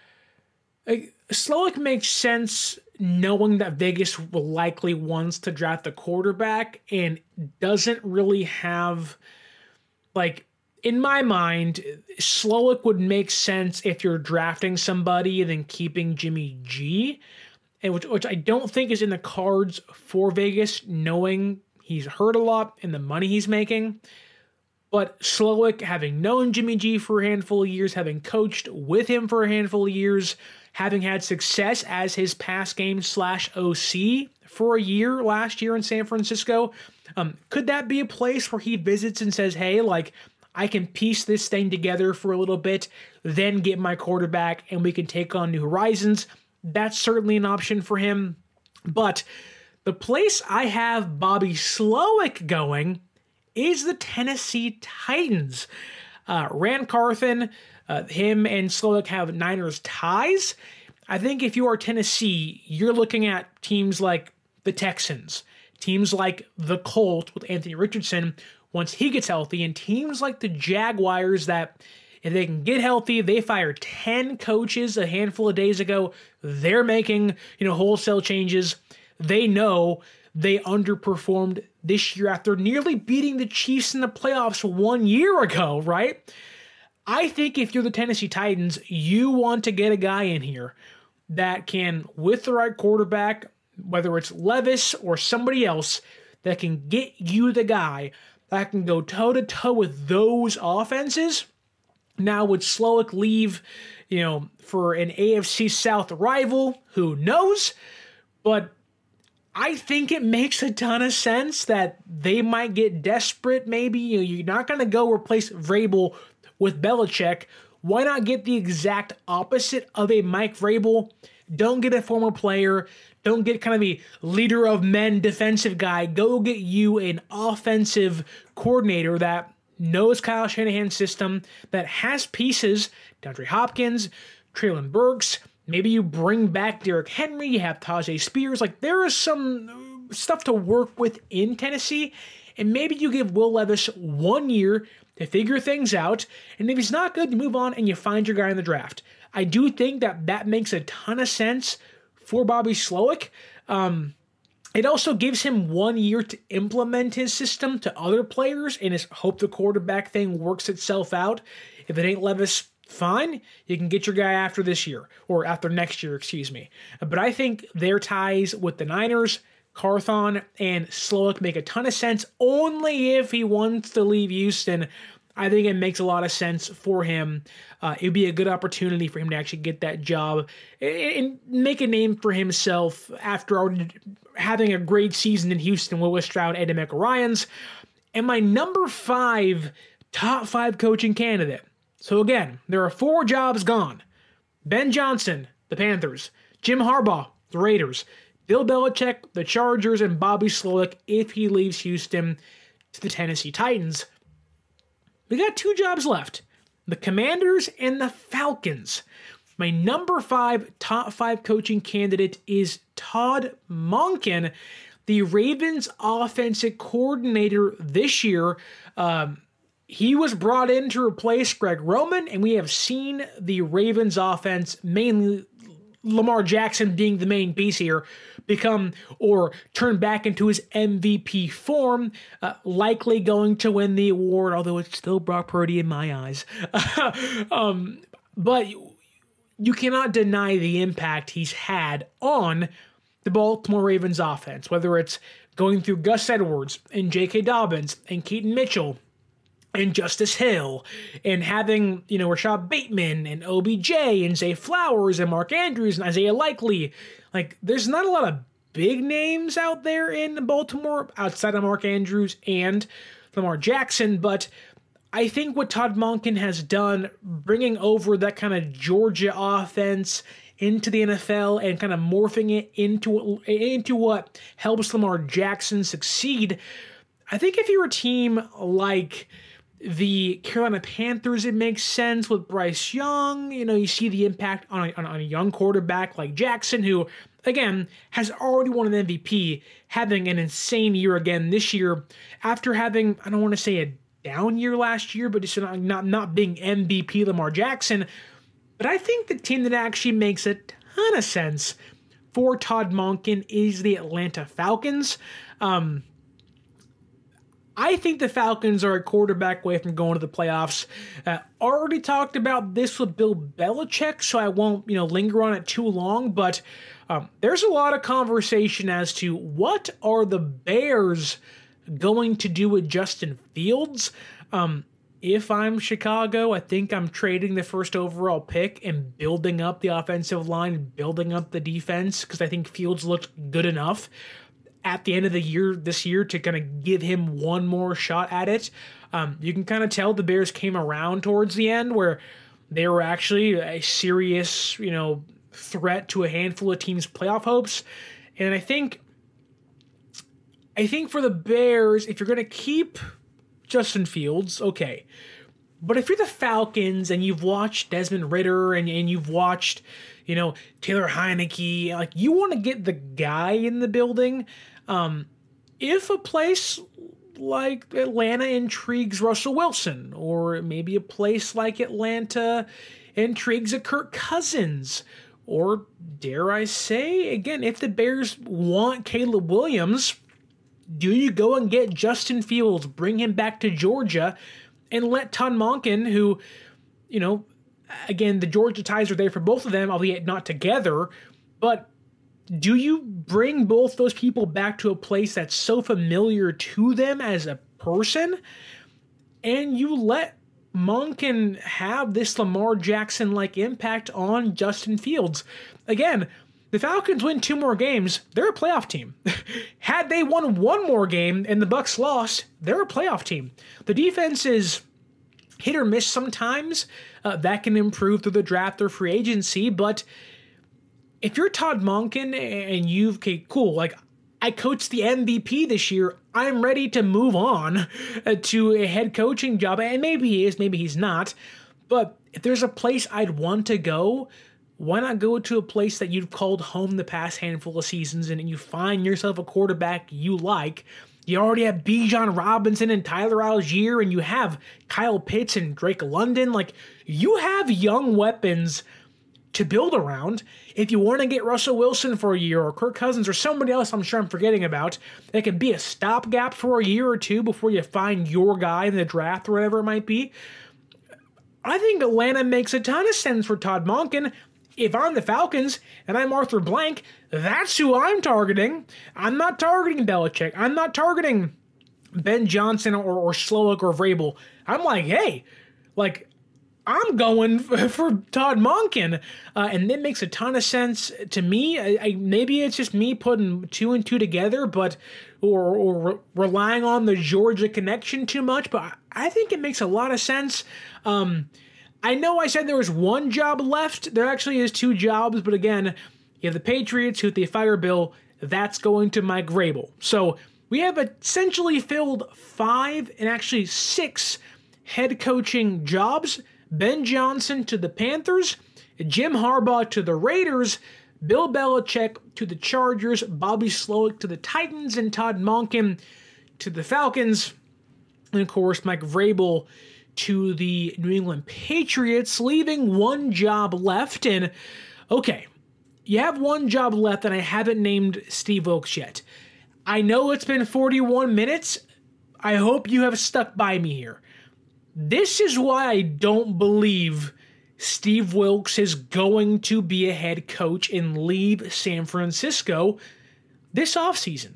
Slowik makes sense knowing that Vegas will likely wants to draft a quarterback and doesn't really have, like, in my mind, Slowik would make sense if you're drafting somebody and then keeping Jimmy G, and which I don't think is in the cards for Vegas, knowing he's hurt a lot and the money he's making. But Slowik, having known Jimmy G for a handful of years, having coached with him for a handful of years, having had success as his pass game /OC for a year last year in San Francisco, could that be a place where he visits and says, hey, like, I can piece this thing together for a little bit, then get my quarterback, and we can take on new horizons? That's certainly an option for him. But the place I have Bobby Slowik going is the Tennessee Titans. Ran Carthon, him and Slowik have Niners ties. I think if you are Tennessee, you're looking at teams like the Texans, teams like the Colts with Anthony Richardson once he gets healthy, and teams like the Jaguars that if they can get healthy, they fired 10 coaches a handful of days ago. They're making, wholesale changes. They know they underperformed this year after nearly beating the Chiefs in the playoffs 1 year ago, right? I think if you're the Tennessee Titans, you want to get a guy in here that can, with the right quarterback, whether it's Levis or somebody else, that can get you the guy that can go toe-to-toe with those offenses. Now, would Slowik leave, for an AFC South rival? Who knows? But I think it makes a ton of sense that they might get desperate maybe. You're not going to go replace Vrabel with Belichick. Why not get the exact opposite of a Mike Vrabel? Don't get a former player. Don't get kind of the leader of men defensive guy. Go get you an offensive coordinator that knows Kyle Shanahan's system, that has pieces, DeAndre Hopkins, Treylon Burks. Maybe you bring back Derrick Henry, you have Tajay Spears. Like, there is some stuff to work with in Tennessee, and maybe you give Will Levis 1 year to figure things out, and if he's not good, you move on and you find your guy in the draft. I do think that makes a ton of sense for Bobby Slowik. It also gives him 1 year to implement his system to other players and hope the quarterback thing works itself out. If it ain't Levis, fine. You can get your guy after this year, or after next year, excuse me. But I think their ties with the Niners, Carthon, and Slowik make a ton of sense. Only if he wants to leave Houston, I think it makes a lot of sense for him. It'd be a good opportunity for him to actually get that job and make a name for himself after already having a great season in Houston with Will Stroud and DeMeco Ryans. And my number 5 top 5 coaching candidate. So again, there are 4 jobs gone. Ben Johnson, the Panthers. Jim Harbaugh, the Raiders. Bill Belichick, the Chargers, and Bobby Slowik if he leaves Houston to the Tennessee Titans. We got 2 jobs left. The Commanders and the Falcons. My number 5 top 5 coaching candidate is Todd Monken, the Ravens offensive coordinator this year. He was brought in to replace Greg Roman, and we have seen the Ravens offense, mainly Lamar Jackson being the main piece here, become or turn back into his MVP form, likely going to win the award, although it's still Brock Purdy in my eyes. But you cannot deny the impact he's had on the Baltimore Ravens offense, whether it's going through Gus Edwards and J.K. Dobbins and Keaton Mitchell and Justice Hill, and having, Rashad Bateman and OBJ and Zay Flowers and Mark Andrews and Isaiah Likely. Like, there's not a lot of big names out there in Baltimore outside of Mark Andrews and Lamar Jackson, but I think what Todd Monken has done, bringing over that kind of Georgia offense into the NFL and kind of morphing it into what helps Lamar Jackson succeed, I think if you're a team like the Carolina Panthers, it makes sense with Bryce Young. You see the impact on a young quarterback like Jackson, who, again, has already won an MVP, having an insane year again this year after having, I don't want to say a down year last year, but just not being MVP Lamar Jackson. But I think the team that actually makes a ton of sense for Todd Monken is the Atlanta Falcons. I think the Falcons are a quarterback away from going to the playoffs. Already talked about this with Bill Belichick, so I won't, linger on it too long, but there's a lot of conversation as to what are the Bears' going to do with Justin Fields. If I'm Chicago, I think I'm trading the first overall pick and building up the offensive line, building up the defense, because I think Fields looked good enough at the end of the year this year to kind of give him one more shot at it. You can kind of tell the Bears came around towards the end where they were actually a serious, threat to a handful of teams' playoff hopes. And I think for the Bears, if you're going to keep Justin Fields, okay. But if you're the Falcons and you've watched Desmond Ridder and you've watched, Taylor Heineke, like you want to get the guy in the building. If a place like Atlanta intrigues Russell Wilson, or maybe a place like Atlanta intrigues a Kirk Cousins, or dare I say, again, if the Bears want Caleb Williams, do you go and get Justin Fields, bring him back to Georgia, and let Todd Monken, who, again, the Georgia ties are there for both of them, albeit not together, but do you bring both those people back to a place that's so familiar to them as a person, and you let Monken have this Lamar Jackson-like impact on Justin Fields? Again, the Falcons win 2 more games, they're a playoff team. Had they won 1 more game and the Bucs lost, they're a playoff team. The defense is hit or miss sometimes. That can improve through the draft or free agency, but if you're Todd Monken and okay, cool, like I coached the MVP this year, I'm ready to move on to a head coaching job, and maybe he is, maybe he's not, but if there's a place I'd want to go, why not go to a place that you've called home the past handful of seasons and you find yourself a quarterback you like? You already have Bijan Robinson and Tyler Algier, and you have Kyle Pitts and Drake London. Like, you have young weapons to build around. If you want to get Russell Wilson for a year, or Kirk Cousins, or somebody else I'm sure I'm forgetting about, that could be a stopgap for a year or two before you find your guy in the draft or whatever it might be. I think Atlanta makes a ton of sense for Todd Monken. If I'm the Falcons and I'm Arthur Blank, that's who I'm targeting. I'm not targeting Belichick. I'm not targeting Ben Johnson or Slowick or Vrabel. I'm like, hey, I'm going for Todd Monken. And it makes a ton of sense to me. Maybe it's just me putting 2 and 2 together, but or relying on the Georgia connection too much, but I think it makes a lot of sense. I know I said there was 1 job left. There actually is 2 jobs, but again, you have the Patriots, who if they fire Bill, that's going to Mike Vrabel. So we have essentially filled 5 and actually 6 head coaching jobs. Ben Johnson to the Panthers, Jim Harbaugh to the Raiders, Bill Belichick to the Chargers, Bobby Slowick to the Titans, and Todd Monken to the Falcons. And of course, Mike Vrabel to the New England Patriots, leaving 1 job left. And okay, you have 1 job left, and I haven't named Steve Wilks yet. I know it's been 41 minutes. I hope you have stuck by me here. This is why I don't believe Steve Wilks is going to be a head coach and leave San Francisco this offseason.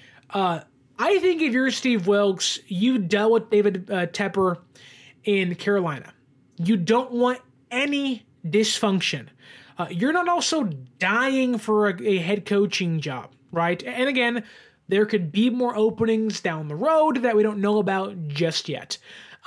I think if you're Steve Wilks, you dealt with David Tepper in Carolina. You don't want any dysfunction. You're not also dying for a head coaching job, right? And again, there could be more openings down the road that we don't know about just yet.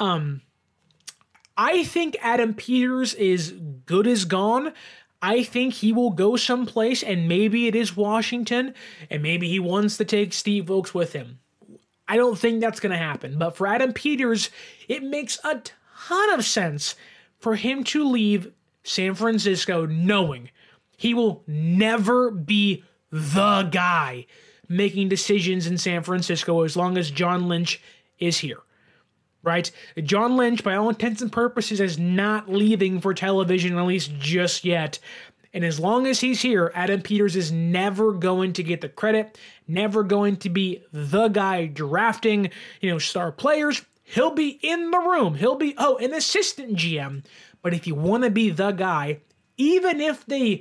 I think Adam Peters is good as gone. I think he will go someplace, and maybe it is Washington, and maybe he wants to take Steve Wilks with him. I don't think that's going to happen. But for Adam Peters, it makes a ton of sense for him to leave San Francisco knowing he will never be the guy making decisions in San Francisco as long as John Lynch is here. Right? John Lynch, by all intents and purposes, is not leaving for television, at least just yet. And as long as he's here, Adam Peters is never going to get the credit, never going to be the guy drafting, star players. He'll be in the room. He'll be, an assistant GM. But if you want to be the guy, even if they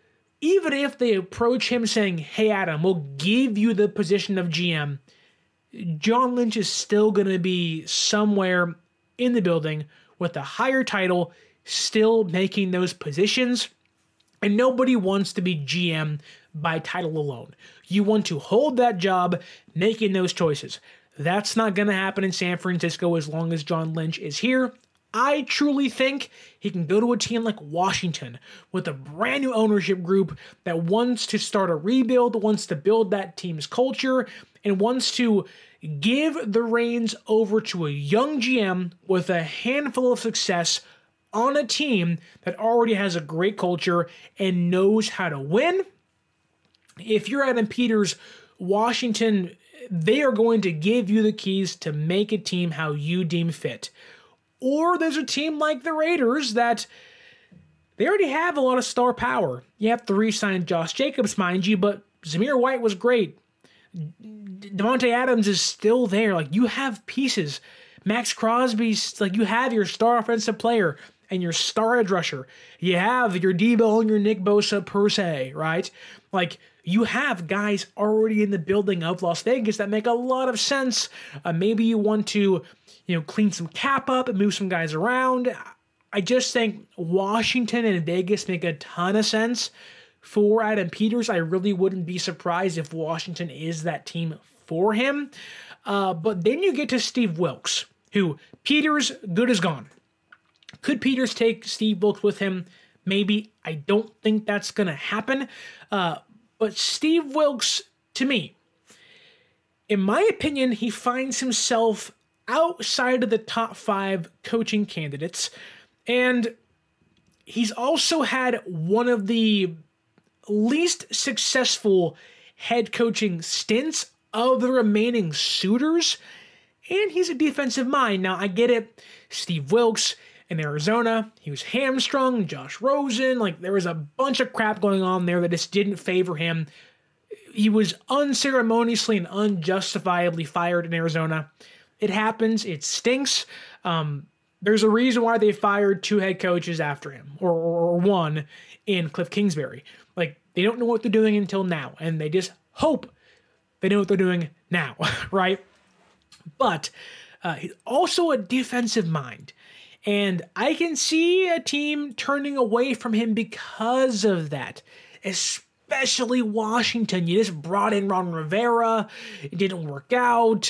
approach him saying, hey, Adam, we'll give you the position of GM, John Lynch is still going to be somewhere in the building with a higher title, still making those positions. And nobody wants to be GM by title alone. You want to hold that job, making those choices. That's not going to happen in San Francisco as long as John Lynch is here. I truly think he can go to a team like Washington with a brand new ownership group that wants to start a rebuild, wants to build that team's culture, and wants to give the reins over to a young GM with a handful of success on a team that already has a great culture and knows how to win. If you're Adam Peters, Washington, they are going to give you the keys to make a team how you deem fit. Or there's a team like the Raiders that they already have a lot of star power. You have to re-sign Josh Jacobs, mind you, but Zamir White was great. Davante Adams is still there. Like, you have pieces. Max Crosby's, like, you have your star offensive player and your star edge rusher. You have your Debo and your Nick Bosa per se, right? Like, you have guys already in the building of Las Vegas that make a lot of sense. Maybe you want to, clean some cap up and move some guys around. I just think Washington and Vegas make a ton of sense for Adam Peters. I really wouldn't be surprised if Washington is that team for him. But then you get to Steve Wilks, who Peters, good as gone. Could Peters take Steve Wilks with him? Maybe. I don't think that's going to happen. But Steve Wilks, to me, in my opinion, he finds himself outside of the top 5 coaching candidates. And he's also had one of the least successful head coaching stints of the remaining suitors. And he's a defensive mind. Now, I get it. Steve Wilks in Arizona, he was hamstrung. Josh Rosen, there was a bunch of crap going on there that just didn't favor him. He was unceremoniously and unjustifiably fired in Arizona. It happens. It stinks. There's a reason why they fired 2 head coaches after him, or one in Cliff Kingsbury. They don't know what they're doing until now, and they just hope they know what they're doing now, right? But he's also a defensive mind. And I can see a team turning away from him because of that, especially Washington. You just brought in Ron Rivera. It didn't work out.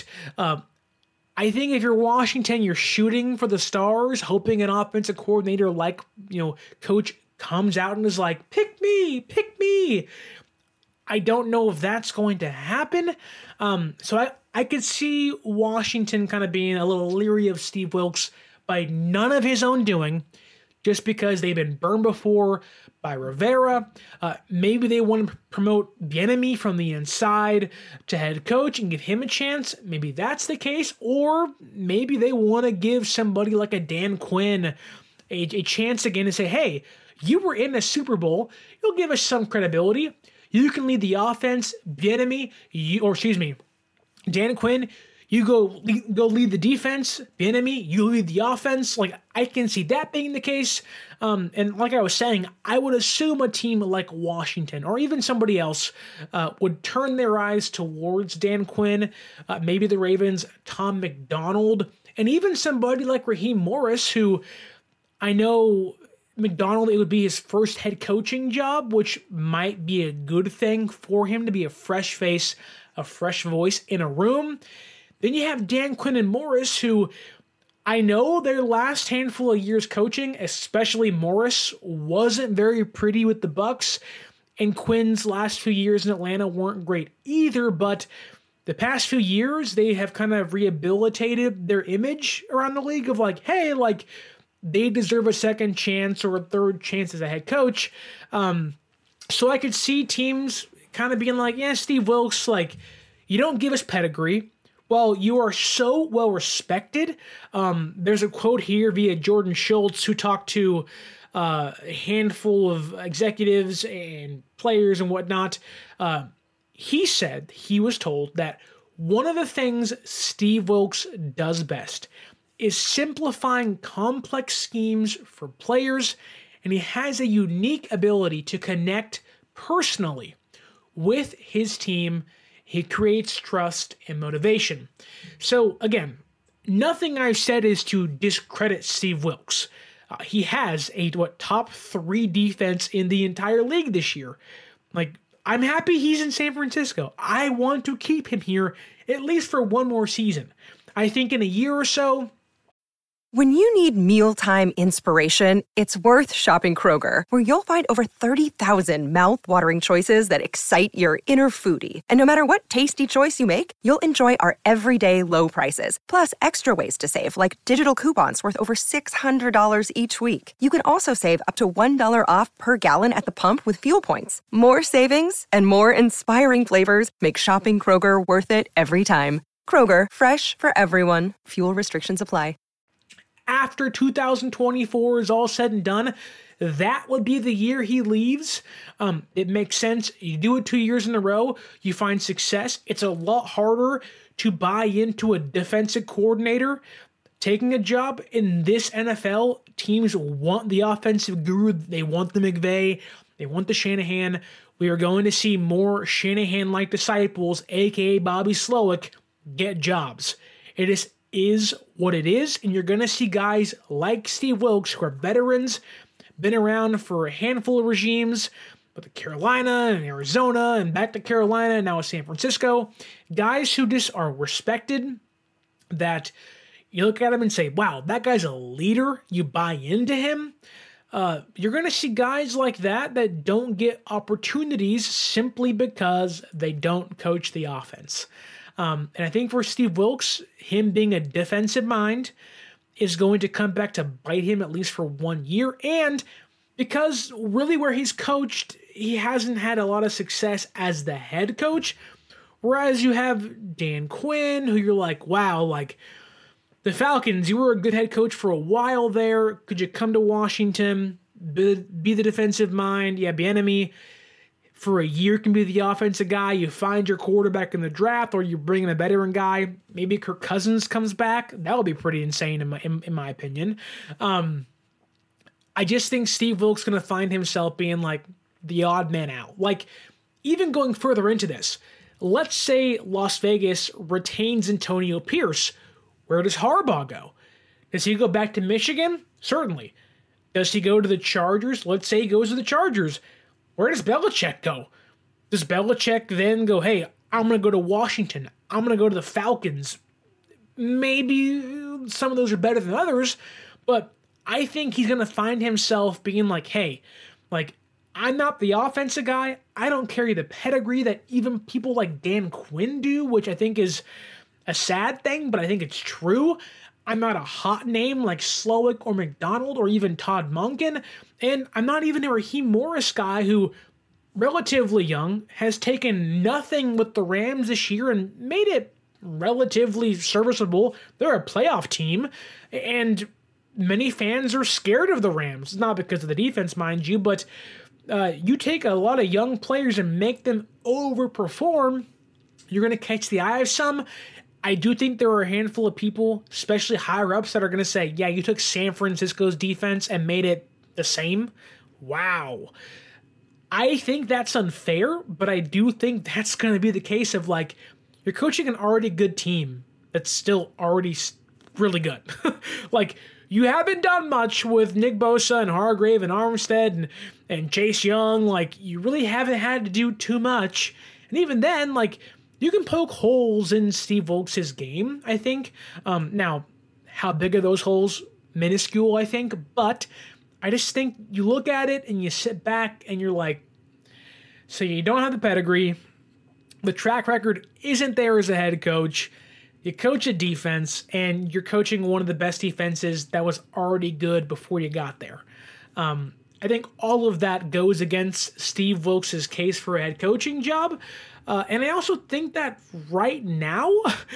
I think if you're Washington, you're shooting for the stars, hoping an offensive coordinator like, Coach comes out and is like, pick me. I don't know if that's going to happen. So I could see Washington kind of being a little leery of Steve Wilks by none of his own doing, just because they've been burned before by Rivera. Maybe they want to promote Bieniemy from the inside to head coach and give him a chance. Maybe that's the case. Or maybe they want to give somebody like a Dan Quinn a chance again and say, hey, you were in a Super Bowl. You'll give us some credibility. You can lead the offense. Bieniemy, Dan Quinn, you go lead the defense. Bieniemy, you lead the offense. I can see that being the case. And like I was saying, I would assume a team like Washington or even somebody else would turn their eyes towards Dan Quinn, maybe the Ravens, Tom McDonald, and even somebody like Raheem Morris, who I know McDonald, it would be his first head coaching job, which might be a good thing for him to be a fresh face, a fresh voice in a room. Then you have Dan Quinn and Morris, who I know their last handful of years coaching, especially Morris, wasn't very pretty with the Bucs, and Quinn's last few years in Atlanta weren't great either, but the past few years, they have kind of rehabilitated their image around the league of hey, they deserve a second chance or a third chance as a head coach. So I could see teams kind of being yeah, Steve Wilks, you don't give us pedigree. Well, you are so well respected. There's a quote here via Jordan Schultz, who talked to a handful of executives and players and whatnot. He said he was told that one of the things Steve Wilks does best is simplifying complex schemes for players, and he has a unique ability to connect personally with his team He creates trust and motivation. So again, nothing I've said is to discredit Steve Wilks. He has a top 3 defense in the entire league this year. Like, I'm happy he's in San Francisco. I want to keep him here at least for one more season. I think in a year or so. When you need mealtime inspiration, it's worth shopping Kroger, where you'll find over 30,000 mouth-watering choices that excite your inner foodie. And no matter what tasty choice you make, you'll enjoy our everyday low prices, plus extra ways to save, like digital coupons worth over $600 each week. You can also save up to $1 off per gallon at the pump with fuel points. More savings and more inspiring flavors make shopping Kroger worth it every time. Kroger, fresh for everyone. Fuel restrictions apply. After 2024 is all said and done, that would be the year he leaves. It makes sense. You do it 2 years in a row, you find success. It's a lot harder to buy into a defensive coordinator taking a job in this NFL. Teams want the offensive guru. They want the McVay. They want the Shanahan. We are going to see more Shanahan-like disciples, a.k.a. Bobby Slowick, get jobs. It is what it is, and you're going to see guys like Steve Wilks, who are veterans, been around for a handful of regimes, but Carolina and Arizona and back to Carolina and now San Francisco, guys who just are respected, that you look at him and say, wow, that guy's a leader, you buy into him. You're going to see guys like that don't get opportunities simply because they don't coach the offense. And I think for Steve Wilks, him being a defensive mind is going to come back to bite him at least for 1 year. And because really where he's coached, he hasn't had a lot of success as the head coach. Whereas you have Dan Quinn, who you're like, wow, like the Falcons, you were a good head coach for a while there. Could you come to Washington, be the defensive mind? Yeah, Bieniemy for a year can be the offensive guy. You find your quarterback in the draft, or you bring in a veteran guy. Maybe Kirk Cousins comes back. That would be pretty insane in my opinion. I just think Steve Wilks going to find himself being like the odd man out. Like, even going further into this, let's say Las Vegas retains Antonio Pierce. Where does Harbaugh go? Does he go back to Michigan? Certainly. Does he go to the Chargers? Let's say he goes to the Chargers. Where does Belichick go? Does Belichick then go, hey, I'm going to go to Washington. I'm going to go to the Falcons. Maybe some of those are better than others, but I think he's going to find himself being like, hey, like, I'm not the offensive guy. I don't carry the pedigree that even people like Dan Quinn do, which I think is a sad thing, but I think it's true. I'm not a hot name like Slowick or McDonald or even Todd Monken, and I'm not even a Raheem Morris guy who, relatively young, has taken nothing with the Rams this year and made it relatively serviceable. They're a playoff team, and many fans are scared of the Rams, not because of the defense, mind you, but you take a lot of young players and make them overperform, you're going to catch the eye of some. I do think there are a handful of people, especially higher ups, that are going to say, yeah, you took San Francisco's defense and made it the same. Wow. I think that's unfair, but I do think that's going to be the case of, like, you're coaching an already good team that's still already really good. Like, you haven't done much with Nick Bosa and Hargrave and Armstead and Chase Young. Like, you really haven't had to do too much. And even then, like, you can poke holes in Steve Wilks' game, I think. Now, how big are those holes? Minuscule, I think. But I just think you look at it and you sit back and you're like, so you don't have the pedigree. The track record isn't there as a head coach. You coach a defense, and you're coaching one of the best defenses that was already good before you got there. I think all of that goes against Steve Wilks' case for a head coaching job. And I also think that right now,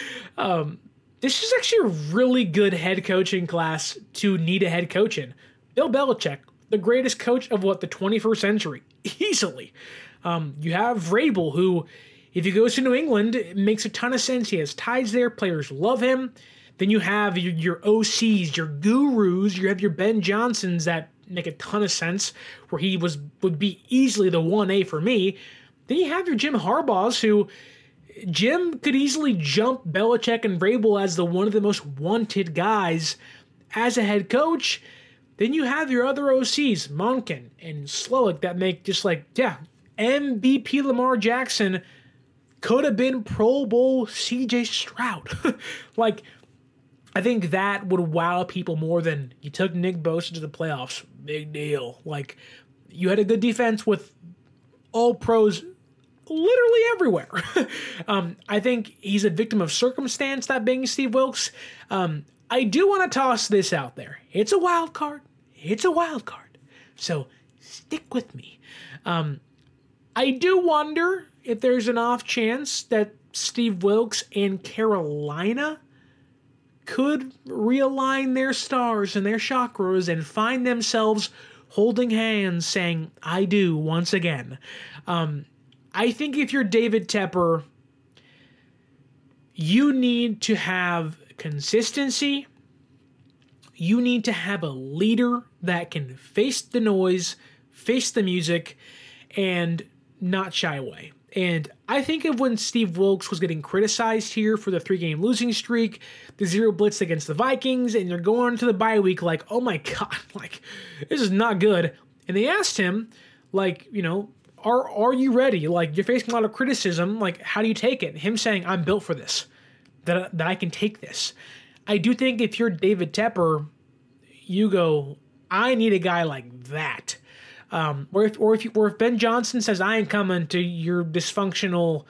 this is actually a really good head coaching class to need a head coach in. Bill Belichick, the greatest coach of the 21st century, easily. You have Vrabel, who, if he goes to New England, it makes a ton of sense. He has ties there. Players love him. Then you have your OCs, your gurus. You have your Ben Johnsons that make a ton of sense, where he would be easily the 1A for me. Then you have your Jim Harbaughs, who Jim could easily jump Belichick and Vrabel as one of the most wanted guys as a head coach. Then you have your other OCs, Monken and Slowick, that make just MVP Lamar Jackson could have been Pro Bowl CJ Stroud. I think that would wow people more than you took Nick Bosa to the playoffs. Big deal. You had a good defense with all pros literally everywhere. I think he's a victim of circumstance, that being Steve Wilks. I do want to toss this out there. It's a wild card. So stick with me. I do wonder if there's an off chance that Steve Wilks and Carolina could realign their stars and their chakras and find themselves holding hands saying, I do, once again. I think if you're David Tepper, you need to have consistency. You need to have a leader that can face the noise, face the music, and not shy away. And I think of when Steve Wilks was getting criticized here for the 3-game losing streak, the 0 blitz against the Vikings, and they're going into the bye week oh my God, this is not good. And they asked him, are you ready? You're facing a lot of criticism. How do you take it? Him saying, I'm built for this, that I can take this. I do think if you're David Tepper, you go, I need a guy like that. Or if Ben Johnson says, I ain't coming to your dysfunctional,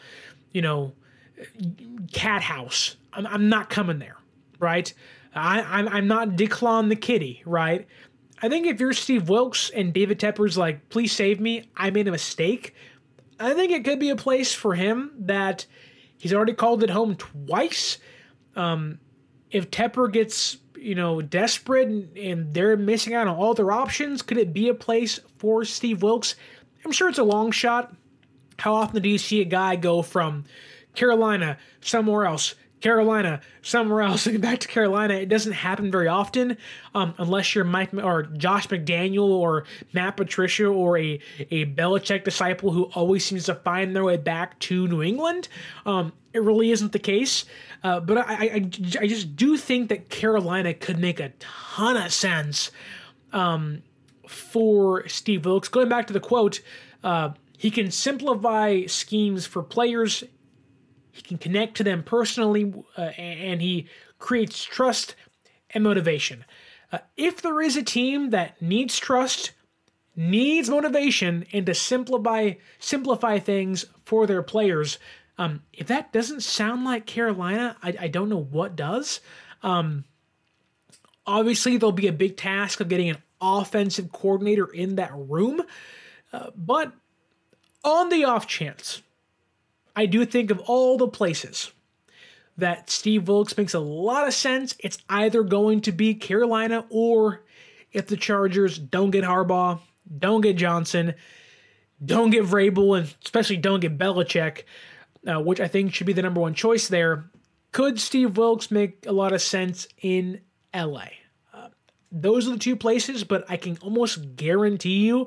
cat house. I'm not coming there, right? I'm not Declan the kitty, right? I think if you're Steve Wilks and David Tepper's please save me, I made a mistake, I think it could be a place for him that he's already called it home twice. If Tepper gets, desperate and they're missing out on all their options, could it be a place for Steve Wilks? I'm sure it's a long shot. How often do you see a guy go from Carolina somewhere else, Carolina somewhere else, and back to Carolina? It doesn't happen very often, unless you're Mike or Josh McDaniel or Matt Patricia or a Belichick disciple who always seems to find their way back to New England. It really isn't the case. But I just do think that Carolina could make a ton of sense for Steve Wilks. Going back to the quote, he can simplify schemes for players, he can connect to them personally, and he creates trust and motivation. If there is a team that needs trust, needs motivation, and to simplify things for their players, if that doesn't sound like Carolina, I don't know what does. Obviously, there'll be a big task of getting an offensive coordinator in that room. But on the off chance, I do think of all the places that Steve Wilks makes a lot of sense, it's either going to be Carolina, or if the Chargers don't get Harbaugh, don't get Johnson, don't get Vrabel, and especially don't get Belichick, which I think should be the number one choice there, could Steve Wilks make a lot of sense in LA? Those are the two places, but I can almost guarantee you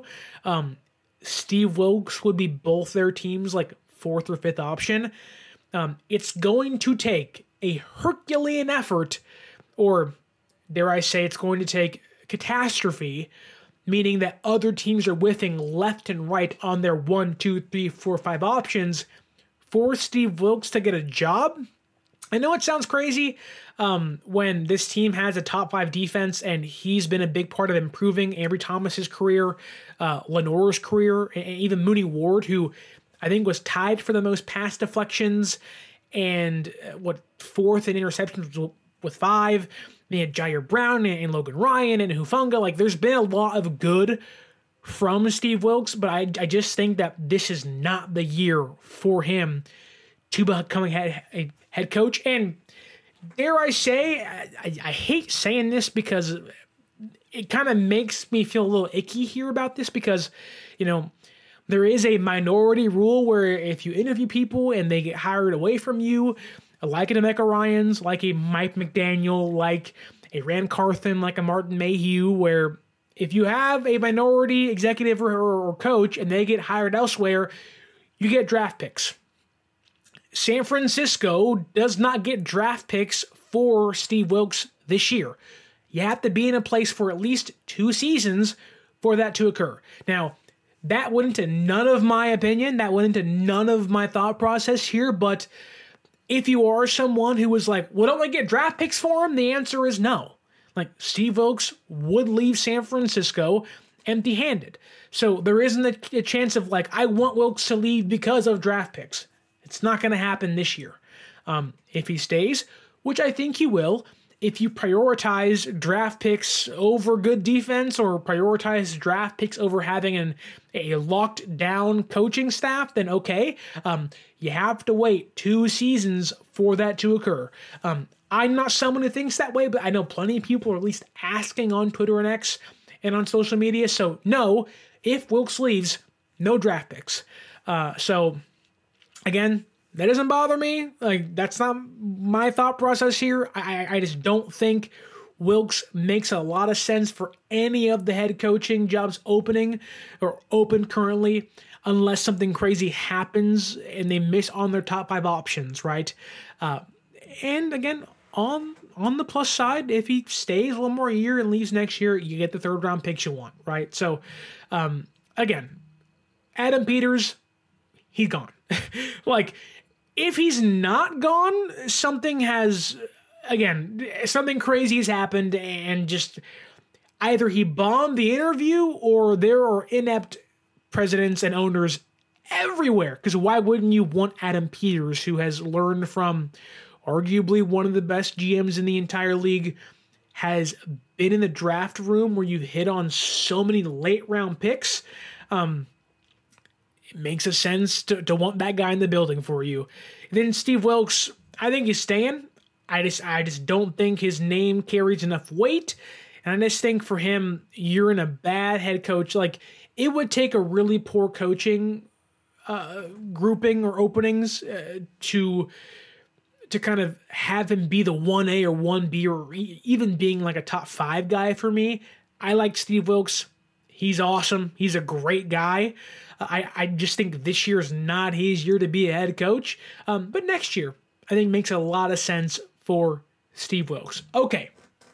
Steve Wilks would be both their teams' fourth or fifth option. It's going to take a Herculean effort, or dare I say it's going to take catastrophe, meaning that other teams are whiffing left and right on their 1, 2, 3, 4, 5 options for Steve Wilks to get a job. I know it sounds crazy when this team has a top 5 defense and he's been a big part of improving Ambry Thomas's career, Lenore's career, and even Mooney Ward, who I think was tied for the most pass deflections and fourth in interceptions with 5. They had Jair Brown and Logan Ryan and Hufanga. There's been a lot of good from Steve Wilks, but I just think that this is not the year for him to become a head coach. And dare I say, I hate saying this because it kind of makes me feel a little icky here about this, because, there is a minority rule where if you interview people and they get hired away from you, like a Demeco Ryans, like a Mike McDaniel, like a Rand Carthen, like a Martin Mayhew, where if you have a minority executive or coach and they get hired elsewhere, you get draft picks. San Francisco does not get draft picks for Steve Wilks this year. You have to be in a place for at least 2 seasons for that to occur. Now, that went into none of my opinion. That went into none of my thought process here. But if you are someone who was like, well, don't I get draft picks for him? The answer is no. Like, Steve Wilks would leave San Francisco empty-handed. So there isn't a chance of like, I want Wilks to leave because of draft picks. It's not going to happen this year. If he stays, which I think he will, if you prioritize draft picks over good defense or prioritize draft picks over having a locked down coaching staff, then okay. You have to wait 2 seasons for that to occur. I'm not someone who thinks that way, but I know plenty of people are at least asking on Twitter and X and on social media. So no, if Wilks leaves, no draft picks. So again, that doesn't bother me. Like, that's not my thought process here. I just don't think Wilks makes a lot of sense for any of the head coaching jobs open currently, unless something crazy happens and they miss on their top 5 options, right? And again, on the plus side, if he stays one more year and leaves next year, you get the 3rd round picks you want, right? So, again, Adam Peters, he's gone. Like, if he's not gone, something crazy has happened, and just either he bombed the interview or there are inept presidents and owners everywhere. Because why wouldn't you want Adam Peters, who has learned from arguably one of the best GMs in the entire league, has been in the draft room where you've hit on so many late round picks? It makes a sense to want that guy in the building for you. And then Steve Wilks, I think he's staying. I just don't think his name carries enough weight. And I just think for him, you're in a bad head coach. Like, it would take a really poor coaching grouping or openings to kind of have him be the 1A or 1B or even being like a top 5 guy for me. I like Steve Wilks. He's awesome. He's a great guy. I just think this year is not his year to be a head coach. But next year, I think makes a lot of sense for Steve Wilks. Okay.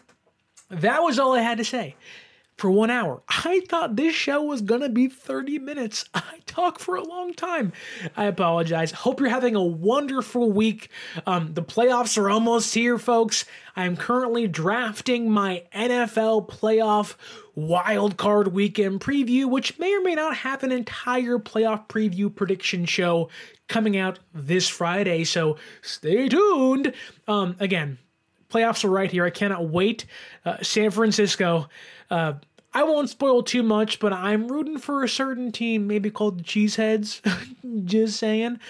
That was all I had to say for 1 hour. I thought this show was going to be 30 minutes. I talk for a long time. I apologize. Hope you're having a wonderful week. The playoffs are almost here, folks. I'm currently drafting my NFL playoff wildcard weekend preview, which may or may not have an entire playoff preview prediction show coming out this Friday. So stay tuned. Again, playoffs are right here. I cannot wait. San Francisco. I won't spoil too much, but I'm rooting for a certain team, maybe called the Cheeseheads. Just saying.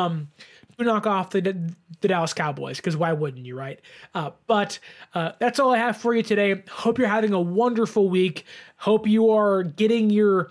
To knock off the Dallas Cowboys, because why wouldn't you, right? But that's all I have for you today. Hope you're having a wonderful week. Hope you are getting your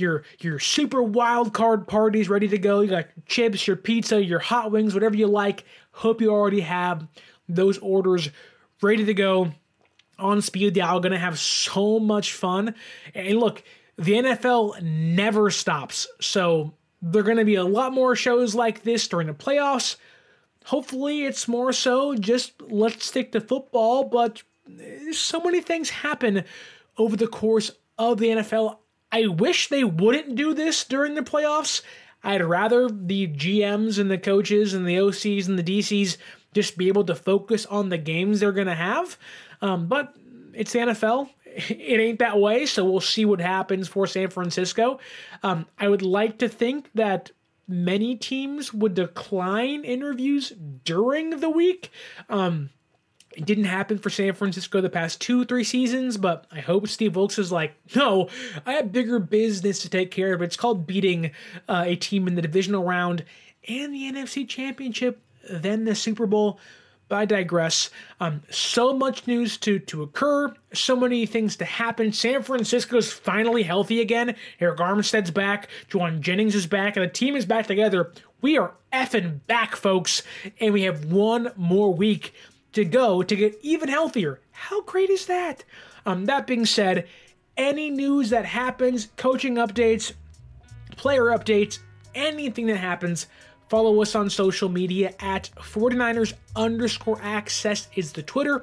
super wild card parties ready to go. You got your chips, your pizza, your hot wings, whatever you like. Hope you already have those orders ready to go on speed dial. Going to have so much fun. And look, the NFL never stops. So there are going to be a lot more shows like this during the playoffs. Hopefully it's more so just let's stick to football, but so many things happen over the course of the NFL. I wish they wouldn't do this during the playoffs. I'd rather the GMs and the coaches and the OCs and the DCs just be able to focus on the games they're going to have. But it's the NFL. It ain't that way, so we'll see what happens for San Francisco. I would like to think that many teams would decline interviews during the week. It didn't happen for San Francisco the past 2-3 seasons, but I hope Steve Wilks is like, no, I have bigger business to take care of. It's called beating a team in the divisional round and the NFC Championship, then the Super Bowl. But I digress. So much news to occur. So many things to happen. San Francisco's finally healthy again. Eric Armstead's back. Juwan Jennings is back. And the team is back together. We are effing back, folks. And we have one more week to go to get even healthier. How great is that? That being said, any news that happens, coaching updates, player updates, anything that happens, Follow us on social media at 49ers_access is the Twitter.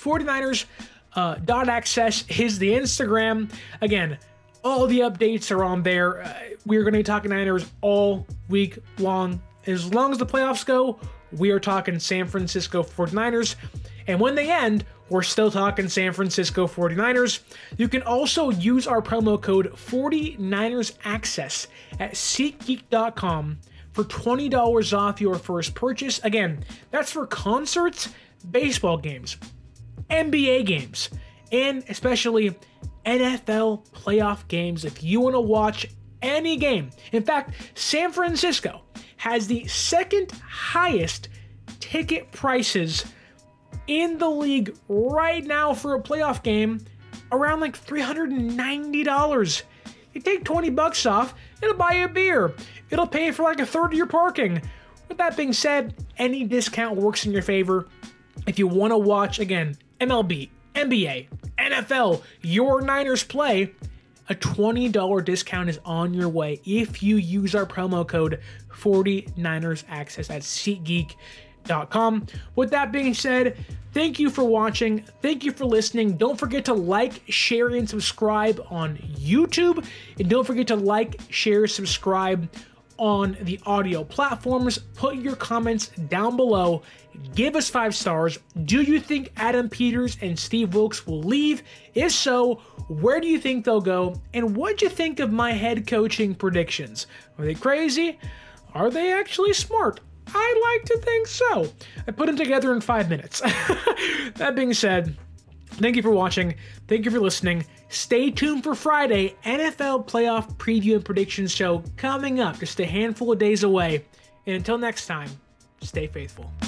49ers.access is the Instagram. Again, all the updates are on there. We're going to be talking Niners all week long. As long as the playoffs go, we are talking San Francisco 49ers. And when they end, we're still talking San Francisco 49ers. You can also use our promo code 49ersaccess at SeatGeek.com for $20 off your first purchase. Again, that's for concerts, baseball games, NBA games, and especially NFL playoff games if you want to watch any game. In fact, San Francisco has the second highest ticket prices in the league right now for a playoff game, around like $390. You take $20 off, it'll buy you a beer. It'll pay for like a third of your parking. With that being said, any discount works in your favor. If you want to watch, again, MLB, NBA, NFL, your Niners play, a $20 discount is on your way if you use our promo code 49ersaccess at SeatGeek.com. With that being said, thank you for watching. Thank you for listening. Don't forget to like, share, and subscribe on YouTube. And don't forget to like, share, subscribe on the audio platforms. Put your comments down below. Give us 5 stars. Do you think Adam Peters and Steve Wilks will leave? If so, where do you think they'll go? And what'd you think of my head coaching predictions? Are they crazy? Are they actually smart? I like to think so. I put them together in 5 minutes. That being said, thank you for watching. Thank you for listening. Stay tuned for Friday, NFL playoff preview and predictions show coming up just a handful of days away. And until next time, stay faithful.